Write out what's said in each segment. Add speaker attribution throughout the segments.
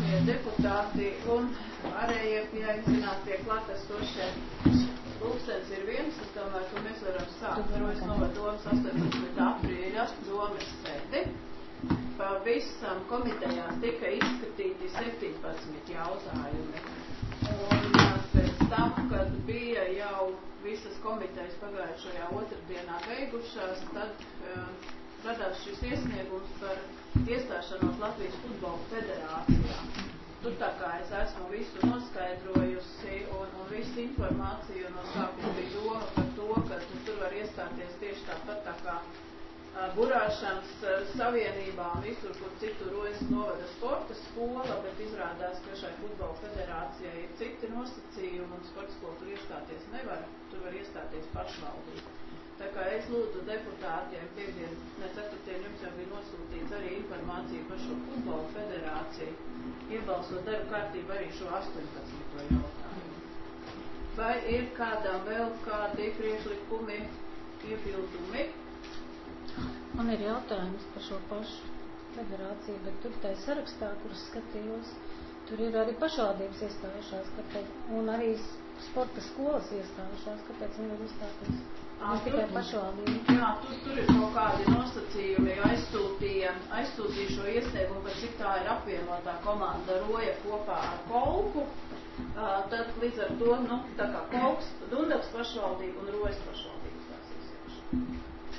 Speaker 1: godājamie deputāti un pārējie pieaicinātie klātesošie. Pulkstens ir viens, es domāju, ka mēs varam sākt Rojas novada domas 18. aprīļa domas sēdi. Pavisam komitejās tika izskatīti 17 jautājumi. Un pēc tam, kad bija jau visas komitejas pagājušajā otrdienā beigušās, tad radās šis iesniegums par iestāšanos Latvijas Futbola federācijā. Tur tā kā es esmu visu noskaidrojusi un visu informāciju no sākuma bija doma par to, ka tur var iestāties tieši tāpat tā kā burāšanas savienībā un visur, kur citur Rojas novada sporta skola, bet izrādās, ka šai Futbola federācijai ir citi nosacījumi un sporta skola tur iestāties nevar, tur var iestāties pašvaldība. Tā kā es lūdzu deputātiem ceturtdien jums jau bija nosūtīts arī informācija par šo Futbola federāciju, iebalsot darba kārtību arī šo 18. jautājumu. Vai ir kādam vēl kādi priekšlikumi, iebildumi?
Speaker 2: Man ir jautājums par šo pašu federāciju, bet tur tā sarakstā, kuras skatījos, tur ir arī pašvaldības iestājušās, kāpēc, un arī sporta skolas iestājušās, kāpēc viņi var iestāties? Tikai pašvaldība.
Speaker 1: Jā, tur ir kaut kādi nosacījumi, aizsūtīja šo iesniegumu, par cik tā ir apvienotā komanda Roja kopā ar Kolku, tad līdz ar to, tā kā Kolks, Dundavas pašvaldība un Rojas pašvaldības tās iestājušās.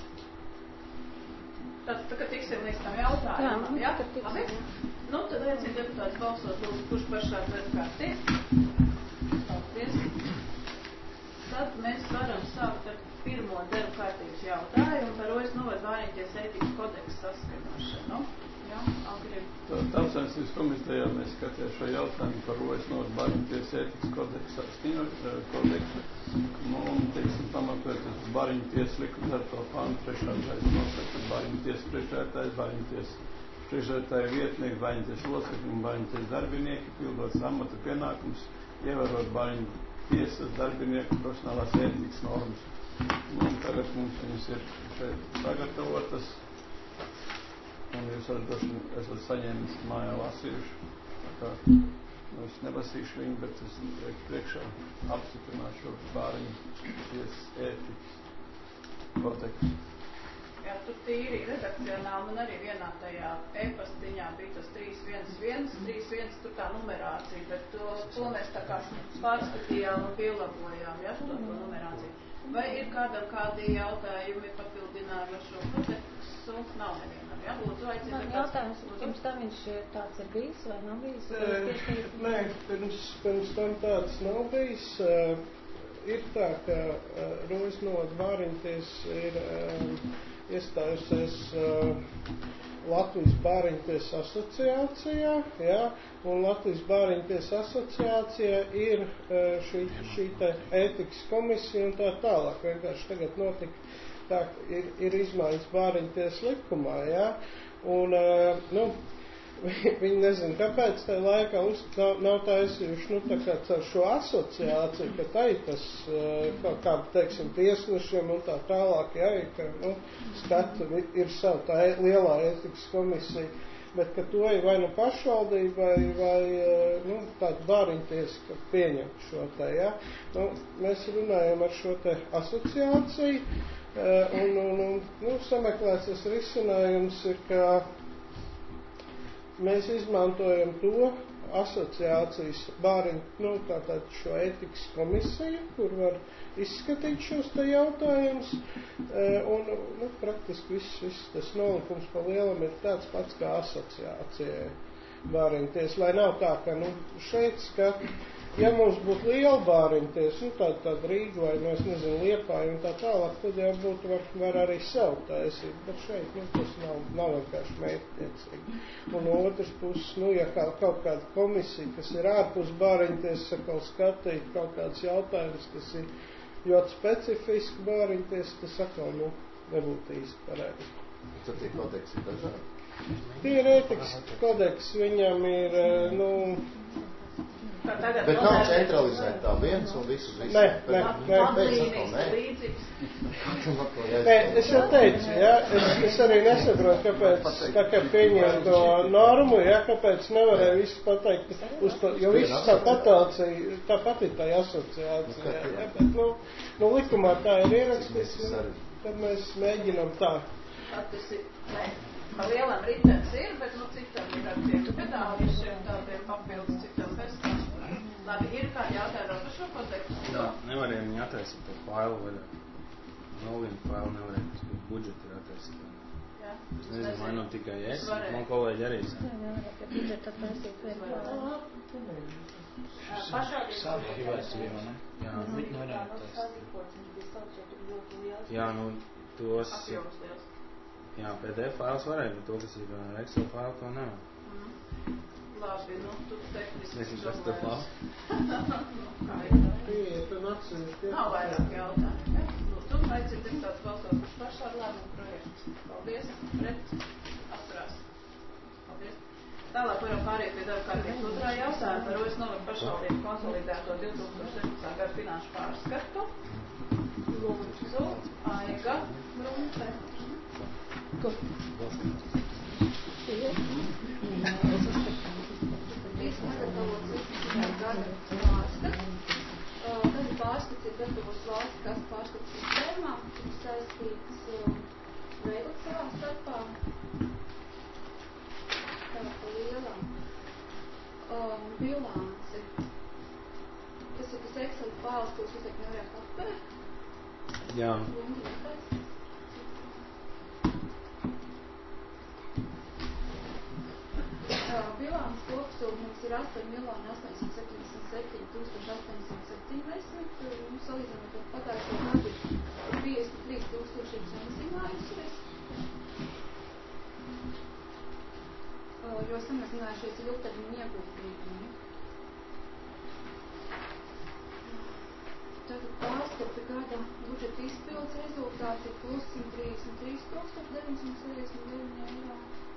Speaker 1: Tad, kad tiksim līdz tam jautājumam, jā? Labi? Tad aicinu deputātus balsot, lūdzu, kurš par šādu vērtkārti ir. Paldies. Tad mēs varam sākt ar pirmo darba kārtības jautājumu par Rojas novada Vāriņties ētikas kodeksa saskaņošanu. Jā, Agri.
Speaker 3: Tautsainicības komitejā mēs skatījām šo jautājumu par Rojas novada Vāriņties ētikas kodeksa kodeksu. Un, pamatojoties uz Vāriņties likuma 4. pantu 3. daļas nosaka, Vāriņties priekšsēdētājs, Vāriņties priekšsēdētāja vietnieki, Vāriņties locekļi un Vāriņties darbinieki pildot amata pienākumus, ievērot Vāriņtiesas darbinieku profesionālās ētikas normas. Un tagad mums viņas ir šeit sagatavotas, un jūs esat saņēmis mājā lasījuši. Tā kā es nelasīšu viņu, bet es priekšā apstiprināšu šo Vāriņtiesas ētikas kodeksu.
Speaker 1: Jā, tur tīri redakcionāli man arī vienā tajā e-pastiņā bija tas 311, tur tā numerācija, bet to mēs tā kā pārskatījām un pielabojām, ja, to numerāciju. Vai ir kādam kādi jautājumi papildinājumi ar šo kodeksu? Nav nevienam, ja? Lūdzu, aicinu.
Speaker 2: Man jautājums, pirms tam viņš tāds ir bijis vai nav bijis?
Speaker 4: Nē, pirms tam tāds nav bijis. Ir tā, ka Rojas novada Vāriņties ir iestājusies Latvijas Bāriņties asociācijā, jā, un Latvijas Bāriņties asociācijā ir šī te ētikas komisija un tā tālāk. Vienkārši tagad notika tā, ir izmaiņas Bāriņties likumā, jā, un, viņi nezinu, kāpēc tajā laikā nav taisījuši, tā kā ar šo asociāciju, ka tai tas, kā teiksim, tiesnešiem un tā tālāk, jā, ka, skatu ir savu tā lielā ētikas komisija, bet ka to ir vai pašvaldība vai tāda Bāriņtiesa, ka pieņem šo te, jā. Mēs runājam ar šo te asociāciju, un sameklēts risinājums ir, ka mēs izmantojam to asociācijas tātad šo ētikas komisiju, kur var izskatīt šos te jautājumus, un praktiski viss tas nolikums pa lielam ir tāds pats kā asociācijai Bāriņties, lai nav tā, ka šeit skat, ja mums būtu liela Bāriņties, tāda Rīga vai, es nezinu, Liepāja un tā tālāk, tad jau būtu var arī sev taisīt, bet šeit, tas nav vienkārši mērķtiecīgi. Un no otras puses, ja kaut kāda komisija, kas ir ārpus Bāriņties, sakal skatīt kaut kāds jautājums, kas ir ļoti specifiski Bāriņties, tas sakal, nebūtu īsti pareizi.
Speaker 5: Tad tie kodeksi ir dažādi?
Speaker 4: Tie ir ētikas kodeks, viņam ir,
Speaker 5: Bet nav centralizēt tā viens un visus.
Speaker 4: Nē. Es jau teicu, ja, es arī nesaprotu, kāpēc, tā kā pieņem to normu, ja, kāpēc nevarēja visu pateikt uz to, jo viss tā patācija, tāpat ir tā asociācija, ja, bet, nu, likumā tā ir ierakstīts, tad mēs mēģinām tā.
Speaker 1: Tas ir, pa lielam ritens ir, bet, citam ir ar tiem pedāliešiem, tādiem papildus, citam bez tā. Labi, ir kādi jautājumi par šo kontekstu?
Speaker 6: Jā, nevarēja viņi attaisīt to failu vaļā. Nav vienu failu nevarēja, tas bija budžeti ir attaisīt.
Speaker 1: Jā.
Speaker 6: Es nezinu, vai nu tikai es, man kolēģi arī saka.
Speaker 2: Jā, nevarēja pie budžeta attaisīt vēl.
Speaker 6: Jā, jā, nu, tos...
Speaker 1: Apjoms liels.
Speaker 6: Jā, PDF fails varēja, bet to, kas ir Excel fail, to nevar.
Speaker 1: Labi, tu tehniski...
Speaker 6: Nezinu, kas tev fail?
Speaker 1: Nav vairāk jautājumu, ja? Tu aicini deputātus balsot par pašādu lēmumu projektu. Paldies, pret, atturās. Paldies. Tālāk varam pāriet pie darba kārtības otrā jautājuma par Rojas novada pašvaldību konsolidēto 2017. gada finanšu pārskatu. Lūdzu, Aiga Brunte.
Speaker 2: Kur?
Speaker 7: Gada pārskats ir gatavos valsts kas pārskats sistēmā, kas saistīts veidot savā starpā. Tā pa lielām bilanci. Tas ir tas Excel fails, ko jūs uzliek nevarētu atpērt.
Speaker 6: Jā.
Speaker 7: Bilāns kopsumma mums ir 8.877.870. Salīdzinot ar pagājušo gadu 53,000 samazinājusies. Jo samazinājušies ilgtermiņa ieguldījumi. Tātad pārskata gada budžeta izpildes rezultāts ir plus 133,969 eiro.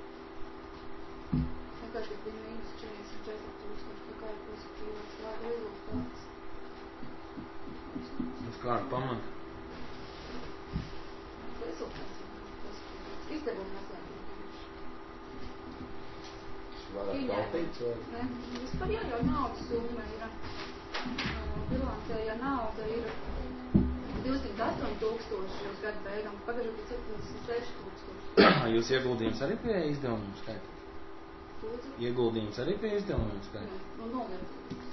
Speaker 7: Tagad bija mīnus 44,000, tā kā ir pozitīvāks gada rezultāts.
Speaker 6: Uz kādu pamatu?
Speaker 7: Rezultāts ir pozitīvāks. Izdevumi mazāk ir bijuši.
Speaker 5: Vairāk taupīts vai?
Speaker 7: Ne, vispār jau naudas summa ir. Bilancēja nauda ir 208,000 uz gadu beigām, pagājušajā bija 76,000.
Speaker 6: Jūs ieguldījums arī pie izdevumiem skaita? Ieguldījums arī pie izdevumiem skaita?
Speaker 7: Nu, novietījums.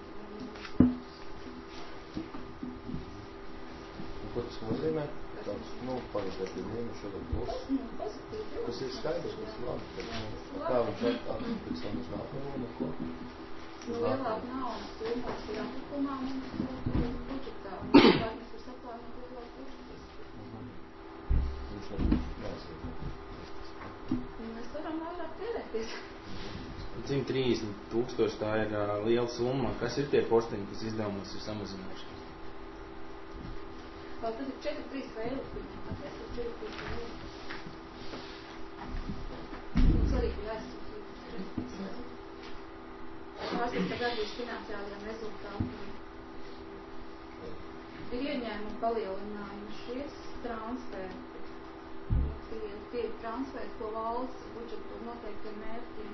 Speaker 5: Ko tas nozīmē? Tāds, pagājušajā bija mīnus, šodien plus.
Speaker 7: Pozitīvi.
Speaker 5: Tas ir skaidrs, tas ir labi. Kā viņš attīk pēc tam uz nākamo un ko?
Speaker 7: Lielāk naudas summas ir atlikumā mums budžetā. Un mēs var saplānot lielāk budžetas.
Speaker 5: Viņš neesam.
Speaker 7: Mēs varam vairāk tērēties.
Speaker 6: 130,000 tā ir liela summa. Kas ir tie postiņi, kas izdevumos ir samazinājušies?
Speaker 7: Tad ir 4-3 veilu. Atliekot 4-3 veilu. Mums arī bija jāizsūtīt 4-3 veilu. Pārskata gadījus finansiālajiem rezultātiem. Ir ieņēmumi palielinājušies, transferti. Tie ir transferti, ko valsts budžetu noteiktiem mērķiem.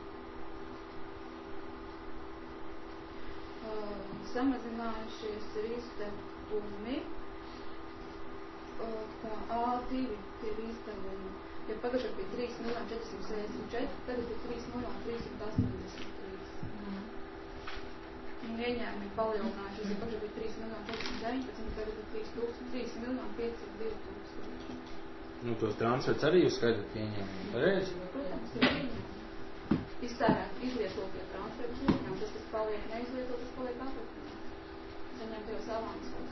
Speaker 7: Samazinājušies ir izdevumi, kā A2 ir izdevumi. Ja pagājušajā bija 3.464, tagad ir 3.383. Un ieņēmumi palielinājušies, ja pagājušajā bija 3.419, tagad ir 3.502,000.
Speaker 6: Nu, tos transferts arī jūs skaidrat ieņēmumi, pareizi?
Speaker 7: Protams, ir ieņēmumi. Iztērēt, izlietotie transferus ieņēmumi, tas, kas paliek neizlietot, tas paliek atlikumā. Saņemtajos avansos.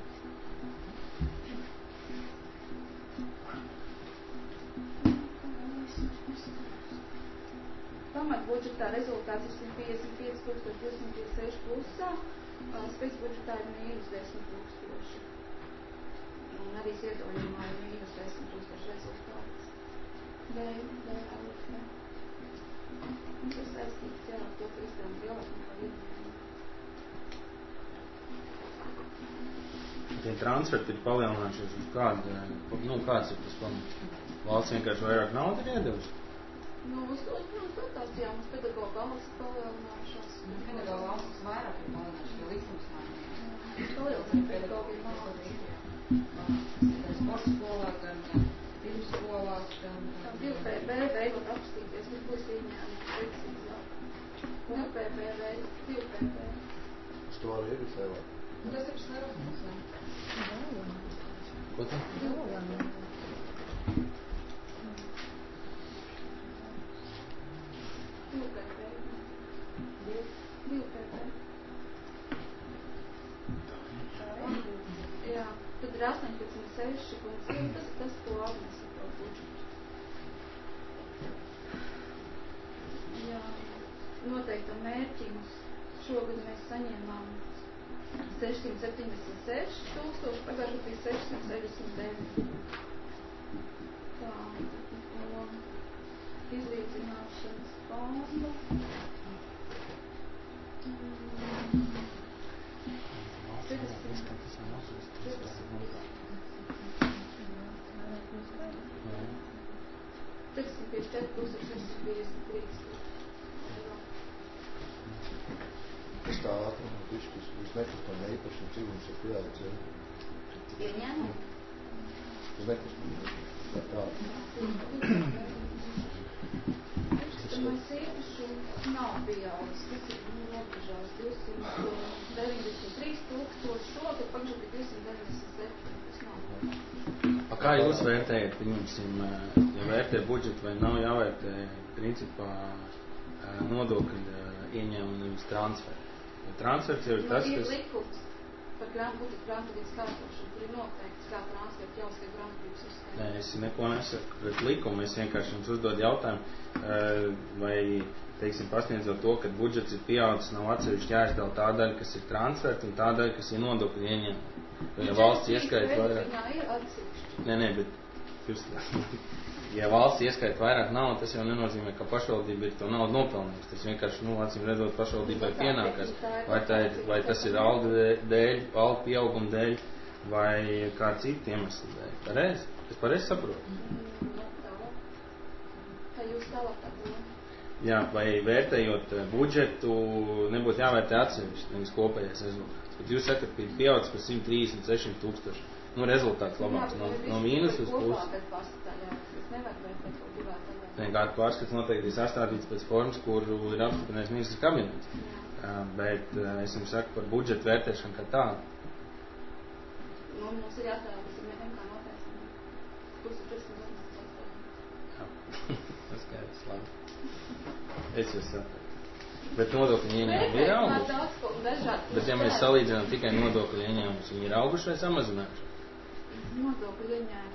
Speaker 7: Pamatbudžetā rezultāts ir 155,256 plusā, spēcbudžetā ir mīnus 10,000. Un arī iedojumā ir mīnus 10,000 rezultāts. Tas saistīts, jā, to, ka izdevumi lielāk nekā ieņēmumi.
Speaker 6: tie transferti ir palielinājušies uz kādu, kāds ir tas pamats? Valsts vienkārši vairāk naudu ir iedevusi?
Speaker 7: Uz dotācijām, uz pedagoga algas palielinājušās.
Speaker 8: Pedagoga algas vairāk ir palielinājušas, jo likums mainījās.
Speaker 7: Palielinājuši pedagogi algas.
Speaker 8: Gan sporta skolā, gan pirmsskolās, gan...
Speaker 7: 2 PB veidot apstīties, bet būs ieņēmumi precīzāk. 2 PB veidot, 2 PB.
Speaker 5: Uz to arī ir visēlāk.
Speaker 8: Tas ir svarīgs, jā.
Speaker 6: Ko tā?
Speaker 7: 2 PB. 2 PB. Jā, tad ir 18,6 un tas, ko Agnes saprot budžetu. Jā, noteiktam mērķim šogad mēs saņēmām 676 tūkstoši, pagājušajā bija 669. Tā, no izlīdzināšanas fonda.
Speaker 5: Tas tā ātrumā bišķis, uz nekustamā īpašuma, cik mums ir pieaudzē?
Speaker 7: Ieņēmumi?
Speaker 5: Uz nekustamā tā.
Speaker 7: Nekustamais īpašums nav pieaudzis, tas ir nobežās 293 tūkstoši, šogad pagājušajā bija 297, tas nav.
Speaker 6: Kā jūs vērtējat, pieņemsim, ja vērtē budžetu vai nav jāvērtē principā nodokļu ieņēmumu nevis transferu? Transfers jau ir tas,
Speaker 7: kas...
Speaker 6: Ir
Speaker 7: likums par budžetu grāmatvedības kārtošanu, tur ir noteikts, kā transferu jāuzskata grāmatvedības uzskata.
Speaker 6: Nē, es neko nesaku pret likumu, es vienkārši jums uzdodu jautājumu, vai, teiksim, pasniedzot to, ka budžets ir pieaudzis, nav atsevišķi jāizdala tā daļa, kas ir transferti un tā daļa, kas ir nodokļu ieņēmumi. Ja valsts ieskaita vairāk... Nē, bet jūs... Ja valsts ieskaita vairāk naudu, tas jau nenozīmē, ka pašvaldība ir to naudu nopelnījusi. Tas vienkārši, acīm redzot, pašvaldībai pienākas. Vai tas ir algu dēļ, algu pieauguma dēļ, vai kā citu iemeslu dēļ. Pareizi? Es pareizi saprotu?
Speaker 7: Kā jūs tālāk domājat?
Speaker 6: Jā, vai vērtējot budžetu, nebūtu jāvērtē atsevišķi, nevis kopējais rezultāts. Bet jūs sakat, ka ir pieaudzis par 136 tūkstoši. Rezultāts labāks no mīnus uz pusi. Vienkārši pārskats noteikti ir sastādīts pēc formas, kuru ir apstiprinājis ministrs kabinets. Bet es jums saku par budžetu vērtēšanu kā tādu.
Speaker 7: Mums ir jāstāv, kas ir MK noteikti. Kursi
Speaker 6: Tas skaidrs, labi. Es jūs saprotu. Bet nodokļu ieņēmumi ir auguši. Bet ja mēs salīdzinām tikai nodokļu ieņēmumus, viņi ir auguši vai samazinājuši?
Speaker 7: Nodokļu ieņēmumus.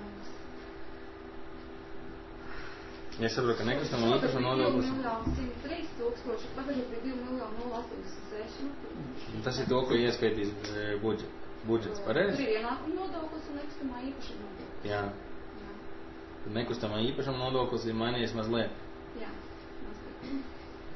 Speaker 6: Ja es saprotu, ka nekustamā īpašuma nodoklis...
Speaker 7: 2,103 tūkstoši, pagājušajā bija 2,086.
Speaker 6: Tas ir to, ko ieskaitīs budžets, pareizi?
Speaker 7: Tur ir ienākuma nodoklis un nekustamā īpašuma nodoklis.
Speaker 6: Jā. Nekustamā īpašuma nodoklis ir mainījies mazliet.
Speaker 7: Jā, mazliet.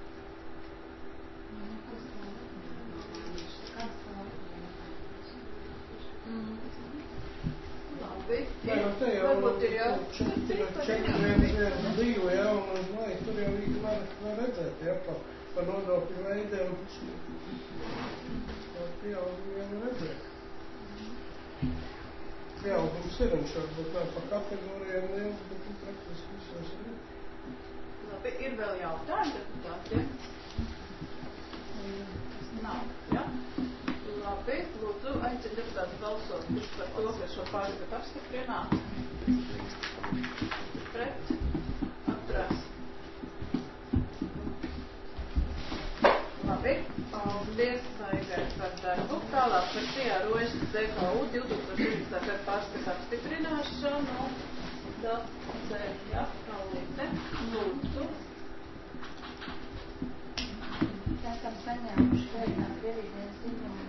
Speaker 4: Varbūt ir jau 4,1,2, jā, un lai tur jau var redzēt, jā, pa nodokļu veidiem. Pieaugumi jau var redzēt. Pieaugums ir, un šābūt nav pa kategorijām liels, bet praktiski visos ir.
Speaker 1: Labi, ir vēl jautājumi, deputāti, Nav, jā? Labi, lūdzu, aicinu deputātus balsot par to, ka šo pārskatu apstiprināt. Pret. Atturās. Labi, paldies, Saigai, par darbu. Tālāk par Sijā Rožas DKU 2020. Gada pārskatu apstiprināšanu. Daceļa Kalite. Lūdzu.
Speaker 2: Esam saņēmuši pēdējās devītdienas ziņojumu.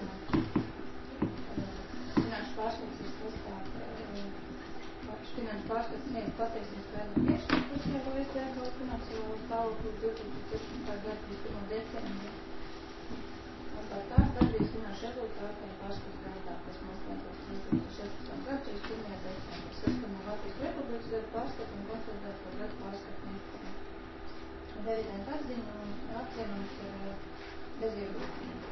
Speaker 2: Finanšu pārskats ir uzstāt, finanšu pārskats sniedz pateiksmes gadu priekšlikums, jau OSDK finansiālo stāvokli 2017. gada 1. decembri.
Speaker 7: Tās darbības finanšu rezultāti ir paškas gadā, kas mums notiek 2016. gadu, 31. decembris. Saskanā Latvijas Republikas gadu pārskatu un konsolidēto gadu pārskatu informu. Revidenta atziņa un atzinums ir bez iebildumu.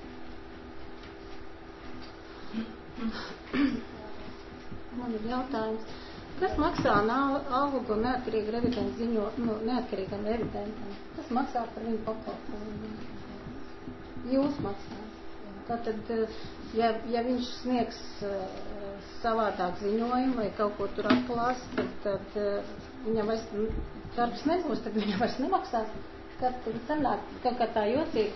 Speaker 2: Man ir jautājums. Kas maksā algu neatkarīgi revidentu neatkarīgam revidentam? Kas maksā par viņu pakalpojumu? Jūs maksājat. Tātad, ja viņš sniegs savādāk ziņojumu vai kaut ko tur atklās, tad viņam vairs darbs nebūs, tad viņam vairs nemaksās. Kad sanāk kaut kā tā jocīgi.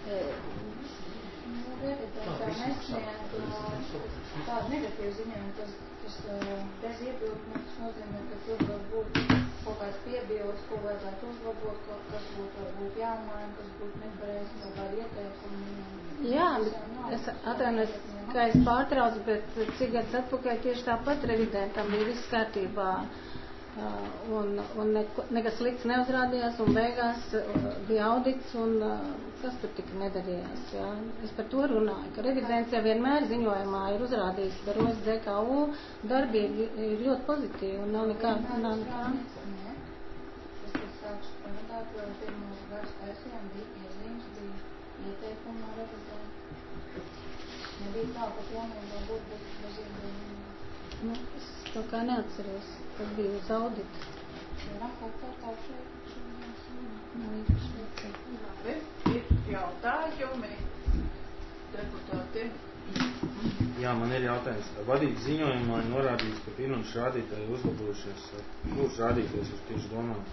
Speaker 7: Revidentā nesniedz tādu negatīvu ziņojumu, tas bez iebildumu, tas nozīmē, ka tur var būt kaut kāds piebildes, ko vajadzētu uzlabot, kas būtu varbūt jāmaina, kas būtu nepareizi, kaut kādi ieteikumi.
Speaker 2: Jā, es atvainojos, ka es pārtraucu, bet cik gadus atpakaļ tieši tāpat revidentam bija viss kārtībā. Un nekas slikts neuzrādījās, un beigās bija audits, un kas tur tik nedarījās. Jā. Es par to runāju, ka revidents jau vienmēr ziņojumā ir uzrādījis, ka ROS DKU darbība ir ļoti pozitīva, un nav nekā.
Speaker 7: Es sāku strādāt, jo pirmos gadus taisījām, bija iezīmes, bija ieteikumi no revidentu. Nebija tā, ka pilnībā būtu bez iezīmes.
Speaker 2: Nu, es kaut kā neatceros, kas bija uz audita.
Speaker 1: Labi, ir jautājumi deputātiem.
Speaker 6: Jā, man ir jautājums. Vadīt ziņojumā ir norādīts, ka finanšu rādītāji uzlabojušies. Kurš rādītājs jūs tieši domājat?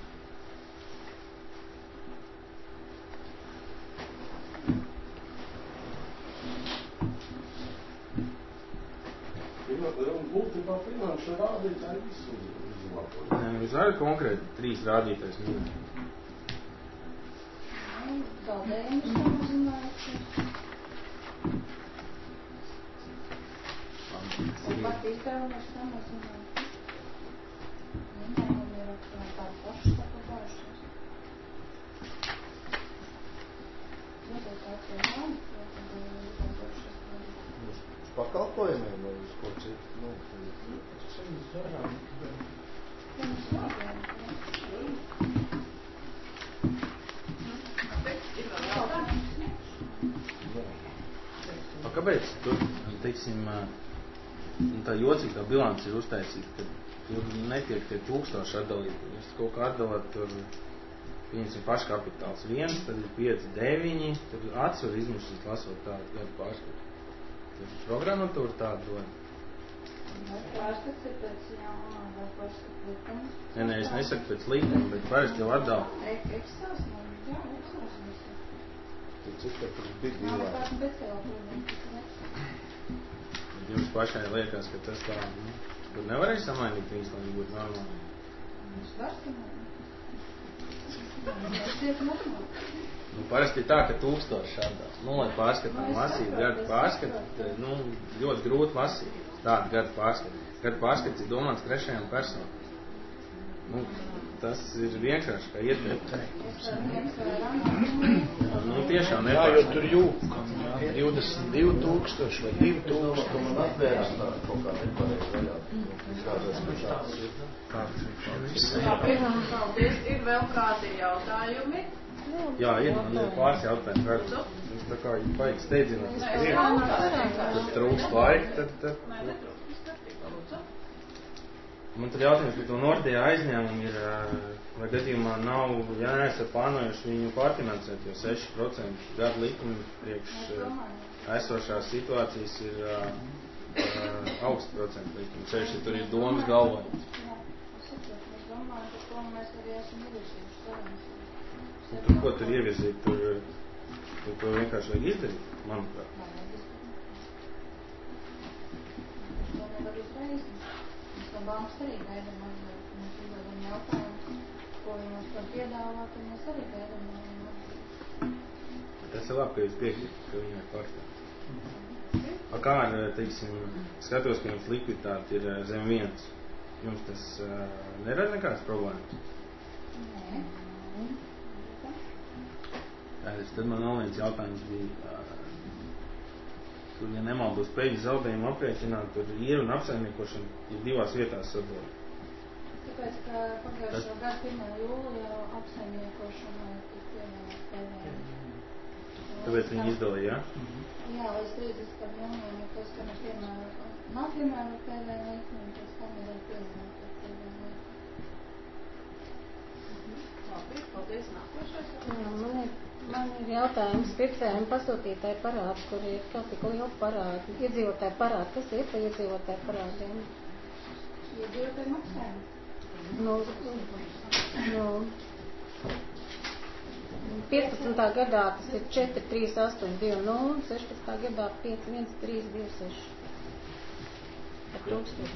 Speaker 5: Būtībā finanšu rādītāji visu uzlabojas.
Speaker 6: Nē, jūs varat konkrēti 3 rādītājs minēt?
Speaker 7: Zaudējums samazinājums. Un pat izdevums samazinājums. Ieņēmumi ir tādi paši saglabājušies. Rezultāts ir labi, jo tad uzlabojušies.
Speaker 5: Uz pakalpojumiem vai uz ko citu?
Speaker 6: Kāpēc tur, teiksim, tā jocīgi tā bilance ir uztaisīta, ka tur netiek tie 1000 atdalīti. Jūs kaut kā atdalāt tur, pieņemsim, paškapitāls 1, tad ir 5, 9, tad atsver izmušas lasot tādu gadu pārskatu. Tur programmatūra tāda dod.
Speaker 7: Pārskats ir pēc jaunā vai pārskats likuma?
Speaker 6: Nē, es nesaku pēc likuma, bet parasti jau atdala.
Speaker 7: Ekstās, jā, ekstās visu.
Speaker 5: Tad cik tā tur bija
Speaker 7: Nav
Speaker 5: divā?
Speaker 7: nekāds speciāli problēmas.
Speaker 6: Jums pašai liekas, ka tas tā, tur nevarēja samainīt viņas, lai viņi būtu normāli.
Speaker 7: Viņš var samainīt. Tas tiek normāli.
Speaker 6: Nu, parasti tā, ka 1000 šādā. Nu, lai pārskatām lasīt gadu pārskatu, ļoti grūti lasīt tādu gadu pārskatu. Gadu pārskats ir domāts 3. personām. Nu, tas ir vienkārši, kā ieteikt. Nu, tiešām
Speaker 4: Jā, jo
Speaker 6: nepārskatām.
Speaker 4: tur jūka 22,000 vai 2,000.
Speaker 5: Man atvērās tā kaut kā nepareiz vaļā. Izrādās, ka tāds ir.
Speaker 1: Labi, paldies. Ir vēl kādi jautājumi?
Speaker 6: Jā, ir, man ir pāris jautājumi. Jūs tā kā baigi steidzināt uz priekšu. Tad trūkst laika, tad...
Speaker 1: Nē, netrūkst. Skatībā, lūdzu.
Speaker 6: Man tur jautājums, ka to Nordea aizņēmumu ir, vai gadījumā nav, ja neesat plānojuši viņu pārfinansēt, jo 6% gadu likumi priekš esošās situācijas ir augsts procentu likumi. Ceļš, ja tur ir domas galvojums.
Speaker 7: Jā, es domāju, ka to mēs arī esam ievirzījuši sarunas.
Speaker 6: Tur, ko tur ievirzīt, tur to vienkārši vajag izdarīt, manuprāt.
Speaker 7: To nevar uzreiz. Mēs no bankas arī gaidām atbildi. Mēs uzdodam jautājumu, ko viņi mums var piedāvāt, un mēs arī gaidām atbildi.
Speaker 6: Tas ir labi, ka jūs piekrītat, ka viņi ir pārstāvji. Kā ar, teiksim, skatos, ka jums likviditāte ir zem 1. Jums tas nerada nekādas problēmas?
Speaker 7: Nē.
Speaker 6: Tad man vēl viens jautājums bija, tur, ja nemaldos, peļņas zaudējumu aprēķināt, tur īru un apsaimniekošana ir divās vietās sadala.
Speaker 7: Tāpēc, ka pagājušo gadu 1. jūlijā apsaimniekošanai tika pieņemta PVN.
Speaker 6: Tāpēc viņi izdalīja, jā?
Speaker 7: Jā, līdz 30. jūnijam ir tas, ka nav piemēra PVN likme, un pēc tam ir pieņemta PVN likme.
Speaker 1: Labi, paldies. Nākošais.
Speaker 2: Man ir jautājums pircējiem pasūtītāju parādu, kur ir kā tik liela parāda. Iedzīvotāju parādu. Kas ir pa iedzīvotāju parādiem?
Speaker 7: Iedzīvotāju maksājumi.
Speaker 2: Nu, 15. gadā tas ir 43820, 16. gadā 51326. Par 1000.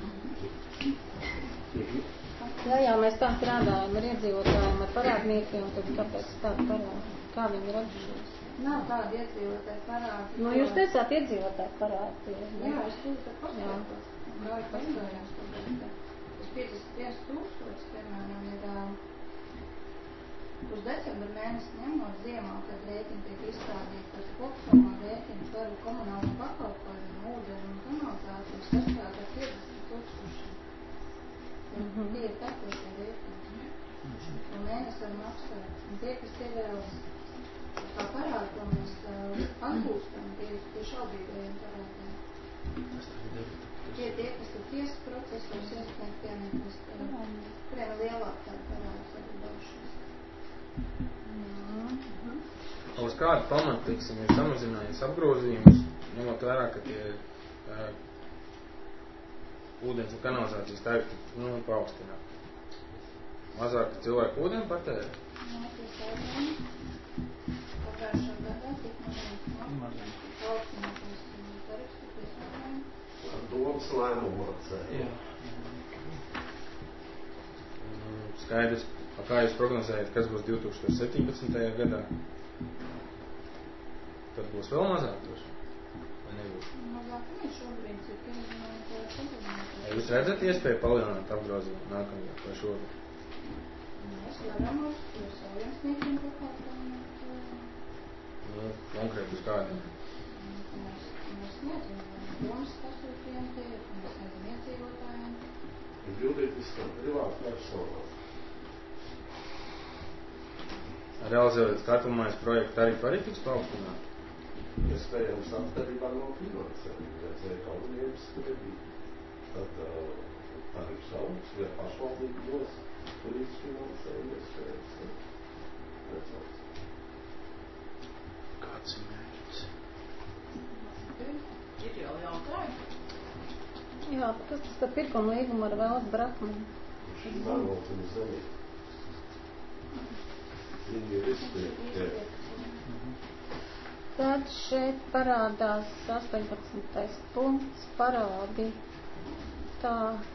Speaker 2: Jā, mēs tā strādājam ar iedzīvotājiem, ar parādniekiem, tad kāpēc tāda parāda? Kā viņi ir radušies?
Speaker 7: Nav tāda iedzīvotāju parādi.
Speaker 2: Nu, jūs teicāt iedzīvotāju parādi.
Speaker 7: Jā, es tūlīt paskatos. Kā ir pastāvjums, tas 51 000, piemēram, ir uz decembra mēnesi ņemot ziemā, kad rēķini tiek izstādīti, tas kopsumā rēķini par komunālo pakalpojumu, ūdeni un kanalizāciju sastrādā 50 000. Tie ir tekošie rēķini. Un mēnesi var maksāt. Un tie, kas ir vēl kā parādi, ko mēs atgūstam, tie šaubīgajiem parādiem. Tie, kas ir tiesas procesos iesniegtiem, kuriem lielāk tāda parāds var došas.
Speaker 6: Uz kādu pamatu, teiksim, ir samazinājies apgrozījumus, ņemot vērā, ka tie ūdens un kanalizācijas tarifi paaugstināt. Mazāk cilvēku ūdeni patērē?
Speaker 7: Jā, tie saimēni. Pagājušā gadā tik mazāk paaugstinātais tarifs, tie saimēni.
Speaker 5: Domas lēmumu atcēja.
Speaker 6: Skaidrs. Kā jūs prognozējat, kas būs 2017. gadā? Tad būs vēl mazāk droši? Vai nebūs?
Speaker 7: Mazāk ir šobrīd, cik ir
Speaker 6: Ja jūs redzat iespēju palielināt apgrozījumu nākamajā vai šogad?
Speaker 7: Mēs varam uz saviem sniegtiem pakalpojumiem.
Speaker 6: Konkrēti uz kādiem?
Speaker 7: Mēs sniedzam domas pasūtījumiem, mēs sniedzam iedzīvotājiem.
Speaker 5: Juridiskam privātu personām.
Speaker 6: Realizējot skatumājas projektu tarifu arī tiks paaugstināt?
Speaker 5: Iespējams atkarībā no finansējuma. Vajadzēja kaunības kredīti. Tad tarifs augsts, ja pašvaldība dos līdz finansējumu iespējams. Redzot.
Speaker 3: Kāds ir mērķis?
Speaker 1: Ir jau jautājumi.
Speaker 2: Jā, kas tas tad pirkuma līguma ar Valsts Brakmanu?
Speaker 5: Melnotuma zemē. Viņi ir izspiegti.
Speaker 2: Tad šeit parādās 18. punkts, parādi tā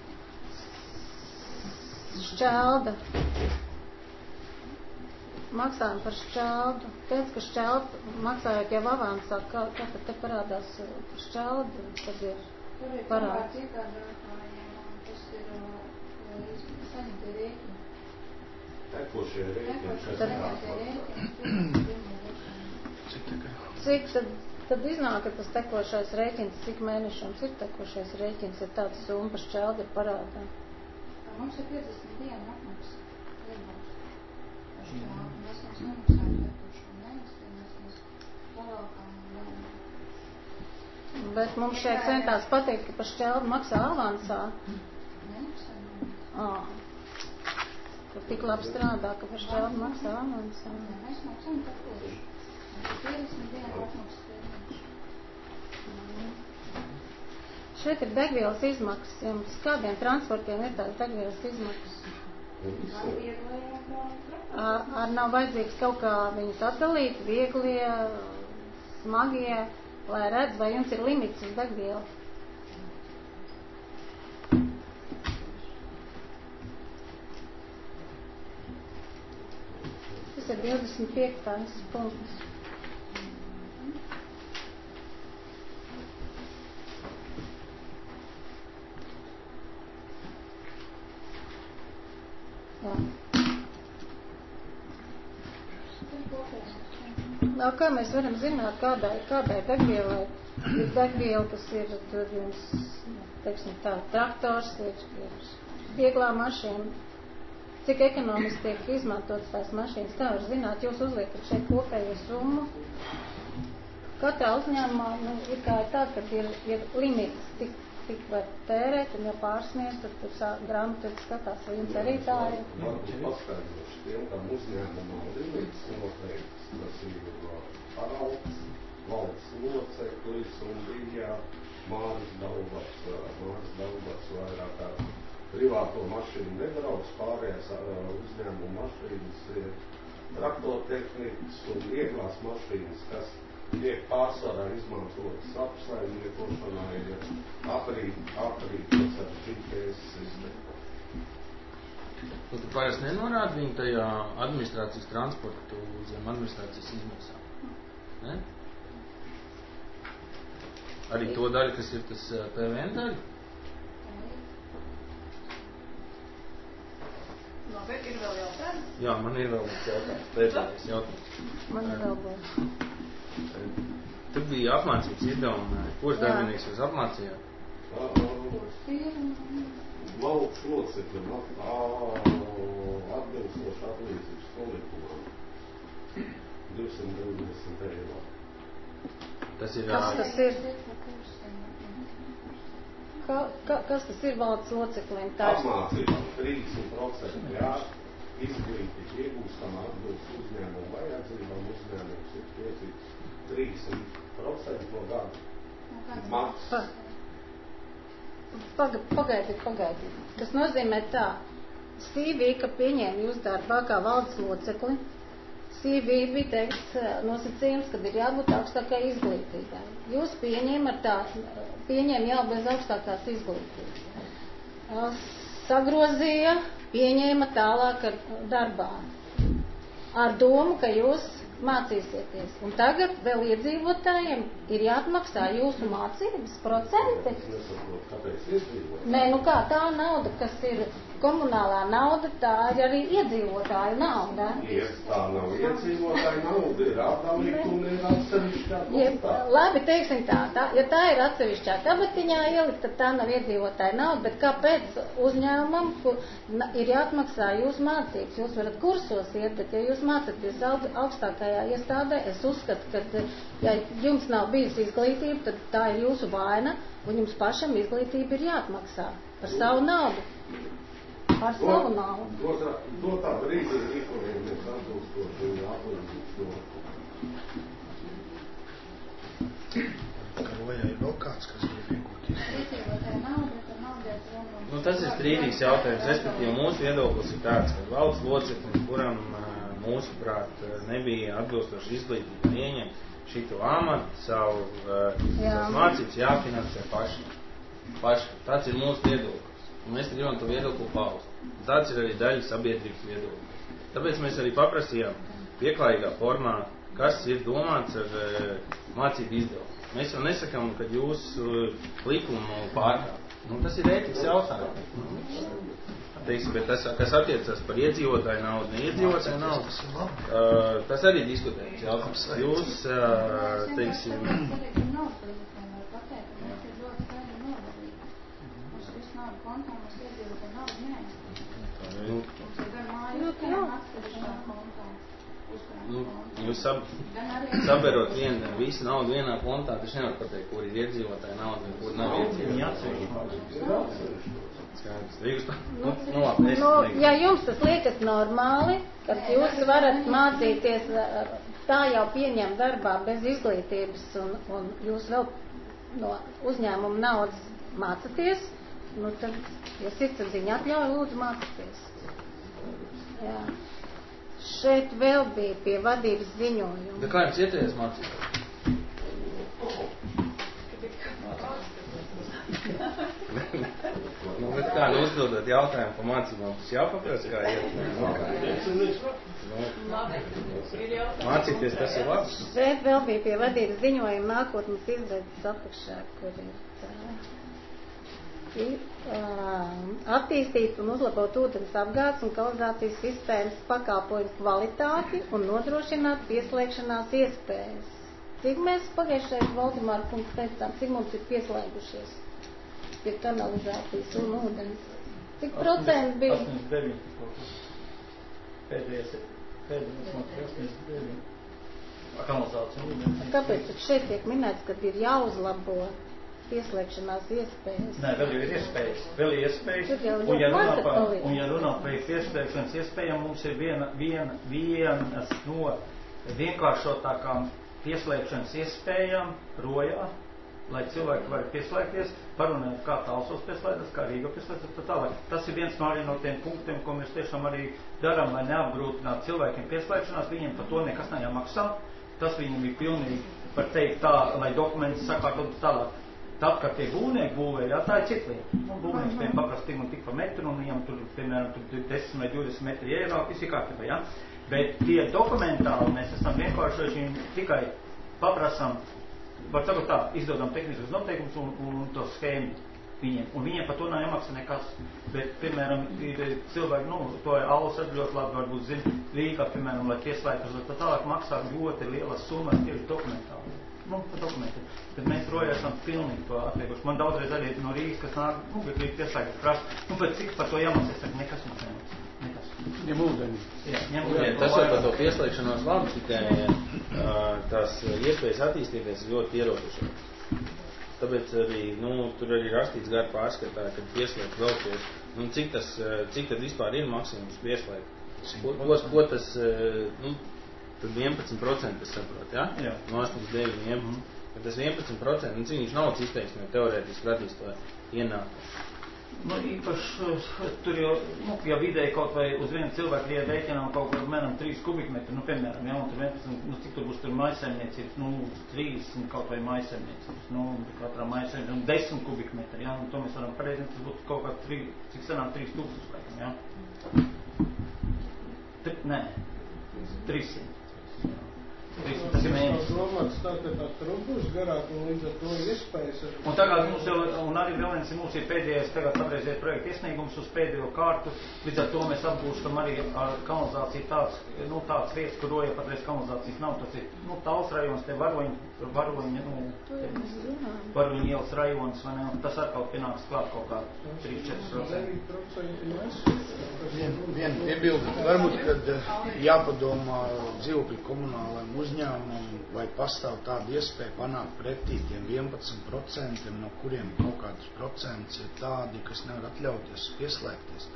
Speaker 2: šķelda. Maksājumi par šķeldu. Teic, ka šķeldu maksājot jau avansā, kā tad te parādās šķeldu, tad ir parāds.
Speaker 7: Tur ir iegādātājiem, tas ir saņemtie rēķini.
Speaker 5: Tekošie rēķini, kas
Speaker 2: Cik tad iznāk, ka tas tekošais rēķins, cik mēnešams ir tekošais rēķins, ja tāds summa par šķeldi ir parādā?
Speaker 7: Mums ir 50 dienu apmaksa. Par šķeldi. Mēs nemaksājam tekošo mēnesi, mēs pavalkām un vēlamies.
Speaker 2: Bet mums šeit centās pateikt, ka par šķeldi maksā avansā.
Speaker 7: Nemaksājam.
Speaker 2: Tur tik labi strādā, ka par šķeldi maksā avansā.
Speaker 7: Mēs maksājam tekoši. 50 dienu apmaksas pēdējums.
Speaker 2: Šeit ir degvielas izmaksas. Jums kādiem transportiem ir tās degvielas izmaksas? Ar nav vajadzīgs kaut kā viņus atdalīt, vieglie, smagie, lai redz, vai jums ir limits uz degvielu? Tas ir 25. punkts. Jā. Kā mēs varam zināt, kādai degvielai ir degviela, kas ir tur jums, teiksim tā, traktors, ir vieglā mašīna, cik ekonomiski tiek izmantotas tās mašīnas, kā var zināt, jūs uzliekat šeit kopējo summu. Katrā uzņēmumā, ir kā ir tā, kad ir limits, tik var tērēt, un ja pārsniedz, tad tur grāmatu skatās, vai jums arī tā ir.
Speaker 9: Varbūt paskaidroši tiem, kam uzņēmumā limits noteikts, tas ir paraugs, valdes loceklis un bija Māris Daubats vairāk kā privāto mašīnu nebrauks, pārējās uzņēmuma mašīnas ir traktortehnikas un vieglās mašīnas, kas tiek pārsvarā izmantotas apsaimniekošanā, ir aprīkots ar GPS sistēmu.
Speaker 6: Tu parasti nenorādi viņu tajā administrācijas transportu zem administrācijas izmaksām? Ne? Arī to daļu, kas ir tas PVN daļa?
Speaker 1: Labi, ir vēl jautājums?
Speaker 6: Jā, man ir vēl jautājums. Pēdējais jautājums.
Speaker 2: Man ir vēl būs.
Speaker 6: Tur bija apmācības izdevumi. Kurš darbinieks jūs apmācījāt?
Speaker 9: Valdes locekļiem atbilstoši atlīdzības likumam 290 eiro.
Speaker 6: Tas ir...
Speaker 2: Kas tas ir? Kas tas ir valdes loceklim?
Speaker 9: Apmācība 30%, jā, izglītība iegūstam atbilst uzņēmumu vajadzībām, uzņēmums ir tiesīgs 30% no gada maksas.
Speaker 2: Pagaidiet. Tas nozīmē tā, CV, ka pieņēma jūs darbā kā valdes locekli, CV bija teikts nosacījums, kad ir jābūt augstākai izglītībai. Jūs pieņēma jau bez augstākās izglītības. Sagrozīja, pieņēma tālāk ar darbā. Ar domu, ka jūs mācīsieties. Un tagad vēl iedzīvotājiem ir jāatmaksā jūsu mācības procenti.
Speaker 9: Kāpēc iedzīvotāji?
Speaker 2: Nē, kā tā nauda, kas ir komunālā nauda, tā ir arī iedzīvotāju nauda.
Speaker 9: Tā nav iedzīvotāju nauda, ir atdalīta un ir atsevišķā kontā.
Speaker 2: Labi, teiksim tā, ja tā ir atsevišķā kabatiņā ielikt, tad tā nav iedzīvotāju nauda, bet kāpēc uzņēmumam, kur ir jāatmaksā jūsu mācības? Jūs varat kursos iet, bet ja jūs mācaties augstākajā iestādē, es uzskatu, ka ja jums nav bijusi izglītība, tad tā ir jūsu vaina, un jums pašam izglītība ir jāatmaksā par savu naudu. Par savu naudu.
Speaker 9: Dotā brīdī rīkojamies atbilstoši atlīdzības
Speaker 5: Vai ir vēl kāds, kas grib iegūt
Speaker 6: Nu, tas ir strīdīgs jautājums. Respektīvi, mūsu viedoklis ir tāds, ka valsts loceklim, kuram mūsuprāt nebija atbilstoši izglītība ieņemt šitu amatu, savas mācības jāfinansē paši. Tāds ir mūsu viedoklis. Un mēs gribam to viedokli paust. Tāds ir arī daļa sabiedrības viedokļa. Tāpēc mēs arī paprasījām pieklājīgā formā, kas ir domāts ar mācību izdevumu. Mēs jau nesakām, ka jūs likumu pārkāp. Tas ir ētikas jautājums. Teiksim, bet tas, kas attiecas par iedzīvotāju naudu, neiedzīvotāju naudu, tas arī diskutējums jautājums. Jūs, teiksim... Jūs saberot visu naudu vienā kontā, taču nevar pateikt, kur ir iedzīvotāja nauda un kur nav iedzīvotāja.
Speaker 2: Ja jums tas liekas normāli, kad jūs varat mācīties, tā jau pieņem darbā bez izglītības un jūs vēl no uzņēmuma naudas mācaties, tad, ja sirdsapziņa atļauj, lūdzu mācīties. Jā. Šeit vēl bija pie vadības ziņojuma.
Speaker 6: Bet kā jums ieteicies mācīt? Bet kā uzdodot jautājumu par mācībām, tas jāpaprast, kā iet? Mācīties, tas ir labs.
Speaker 2: Šeit vēl bija pie vadības ziņojuma nākotnes izveidas apakšā, kur ir tā. attīstīt un uzlabot ūdens apgādes un kanalizācijas sistēmas pakalpojumu kvalitāti un nodrošināt pieslēgšanās iespējas. Cik mēs pagājušajā Valdemāra kungs teicām, cik mums ir pieslēgušies pie kanalizācijas un ūdens? Cik procenti bija?
Speaker 10: 89. Pēdējais 89. Kanalizācija un ūdens.
Speaker 2: Kāpēc šeit tiek minēts, ka ir jāuzlabo pieslēgšanās iespējas?
Speaker 10: Nē, vēl ir iespējas. Un ja runā par pieslēgšanas iespējām, mums ir vienas no vienkāršotākām pieslēgšanas iespējām Rojā, lai cilvēki var pieslēgties, parunāt, kā Talsos pieslēdzas, kā Rīga pieslēdzas, tā tālāk. Tas ir viens no tiem punktiem, ko mēs tiešām arī darām, lai neapgrūtinātu cilvēkiem pieslēgšanās, viņiem par to nekas nejāmaksā. Tas viņam ir pilnīgi, var teikt tā, lai dokumenti sakārtot tālāk. Tad, kad tie būvnieki būvē, jā, tā ir cita lieta. Būvnieks tiem paprast tik pa metru, un viņam tur, piemēram, 10 vai 20 metri ievēl, visi kārtībā, jā. Bet tie dokumentāli mēs esam vienkārši tikai paprasam, var tagad tā, izdodam tehniskus noteikumus un to schēmu viņiem. Un viņiem par to nav jāmaksā nekas. Bet, piemēram, ir cilvēki, to Alus ļoti labi varbūt zina, Rīgā, piemēram, lai pieslēgtos, tā tālāk maksā ļoti lielas summas tieši dokumentāli. Par dokumentiem. Tad mēs Rojā esam pilnīgi to atliekuši. Man daudzreiz arī no Rīgas, kas nāk, bet Rīgas pieslēgtas prasa. Bet cik par to jāmaksā, es saku, nekas mums nemaksā. Nekas.
Speaker 3: Ņem ūdeni.
Speaker 10: Jā, ņem ūdeni.
Speaker 6: Tas jau par to pieslēgšanos labi, tikai tās iespējas attīstīties ir ļoti ierobežotas. Tāpēc arī, tur arī rakstīts gar pārskatā, kad pieslēgt vēl pie, cik tad vispār ir maksimums pieslēgt. Ko tas, tad 11% es saprotu, ja?
Speaker 10: Jā.
Speaker 6: No 8-9. Bet tas 11%, cik viņš nav izteiksmē, teorētiski radīs to ienākumu.
Speaker 10: Īpaši tur jau, ja vidēji kaut vai uz vienu cilvēku rēķinām kaut kur mēram 3 kubikmetri, piemēram, ja, un tur 11, cik tur būs tur maisaimniecības, 30 kaut vai maisaimniecības, katrā maisaimniecības, 10 kubikmetri, ja, un to mēs varam pareizināt, tas būtu kaut kā 3, cik sanāk 3000 laikam, ja. Nē, 300.
Speaker 4: Tas ir domāts tā, ka tā trubus garāk un līdz ar to iespējas.
Speaker 10: Un tagad mums jau, un arī vēl viens mums ir pēdējais, tagad patreizies projekta iesniegums uz pēdējo kārtu, līdz ar to mēs apgūstam arī ar kanalizāciju tāds vietas, kur Rojā patreiz kanalizācijas nav, tas ir, Tals rajons, te Varoņu ielas rajons, vai ne, un tas ar kaut pienāks klāt kaut kā 3-4%.
Speaker 5: Viena piebilde, varbūt, kad jāpadomā dzīvokļu komunālajiem uzņēmumam, vai pastāv tāda iespēja panākt pretī tiem 11%, no kuriem kaut kāds procents ir tādi, kas nevar atļauties pieslēgties.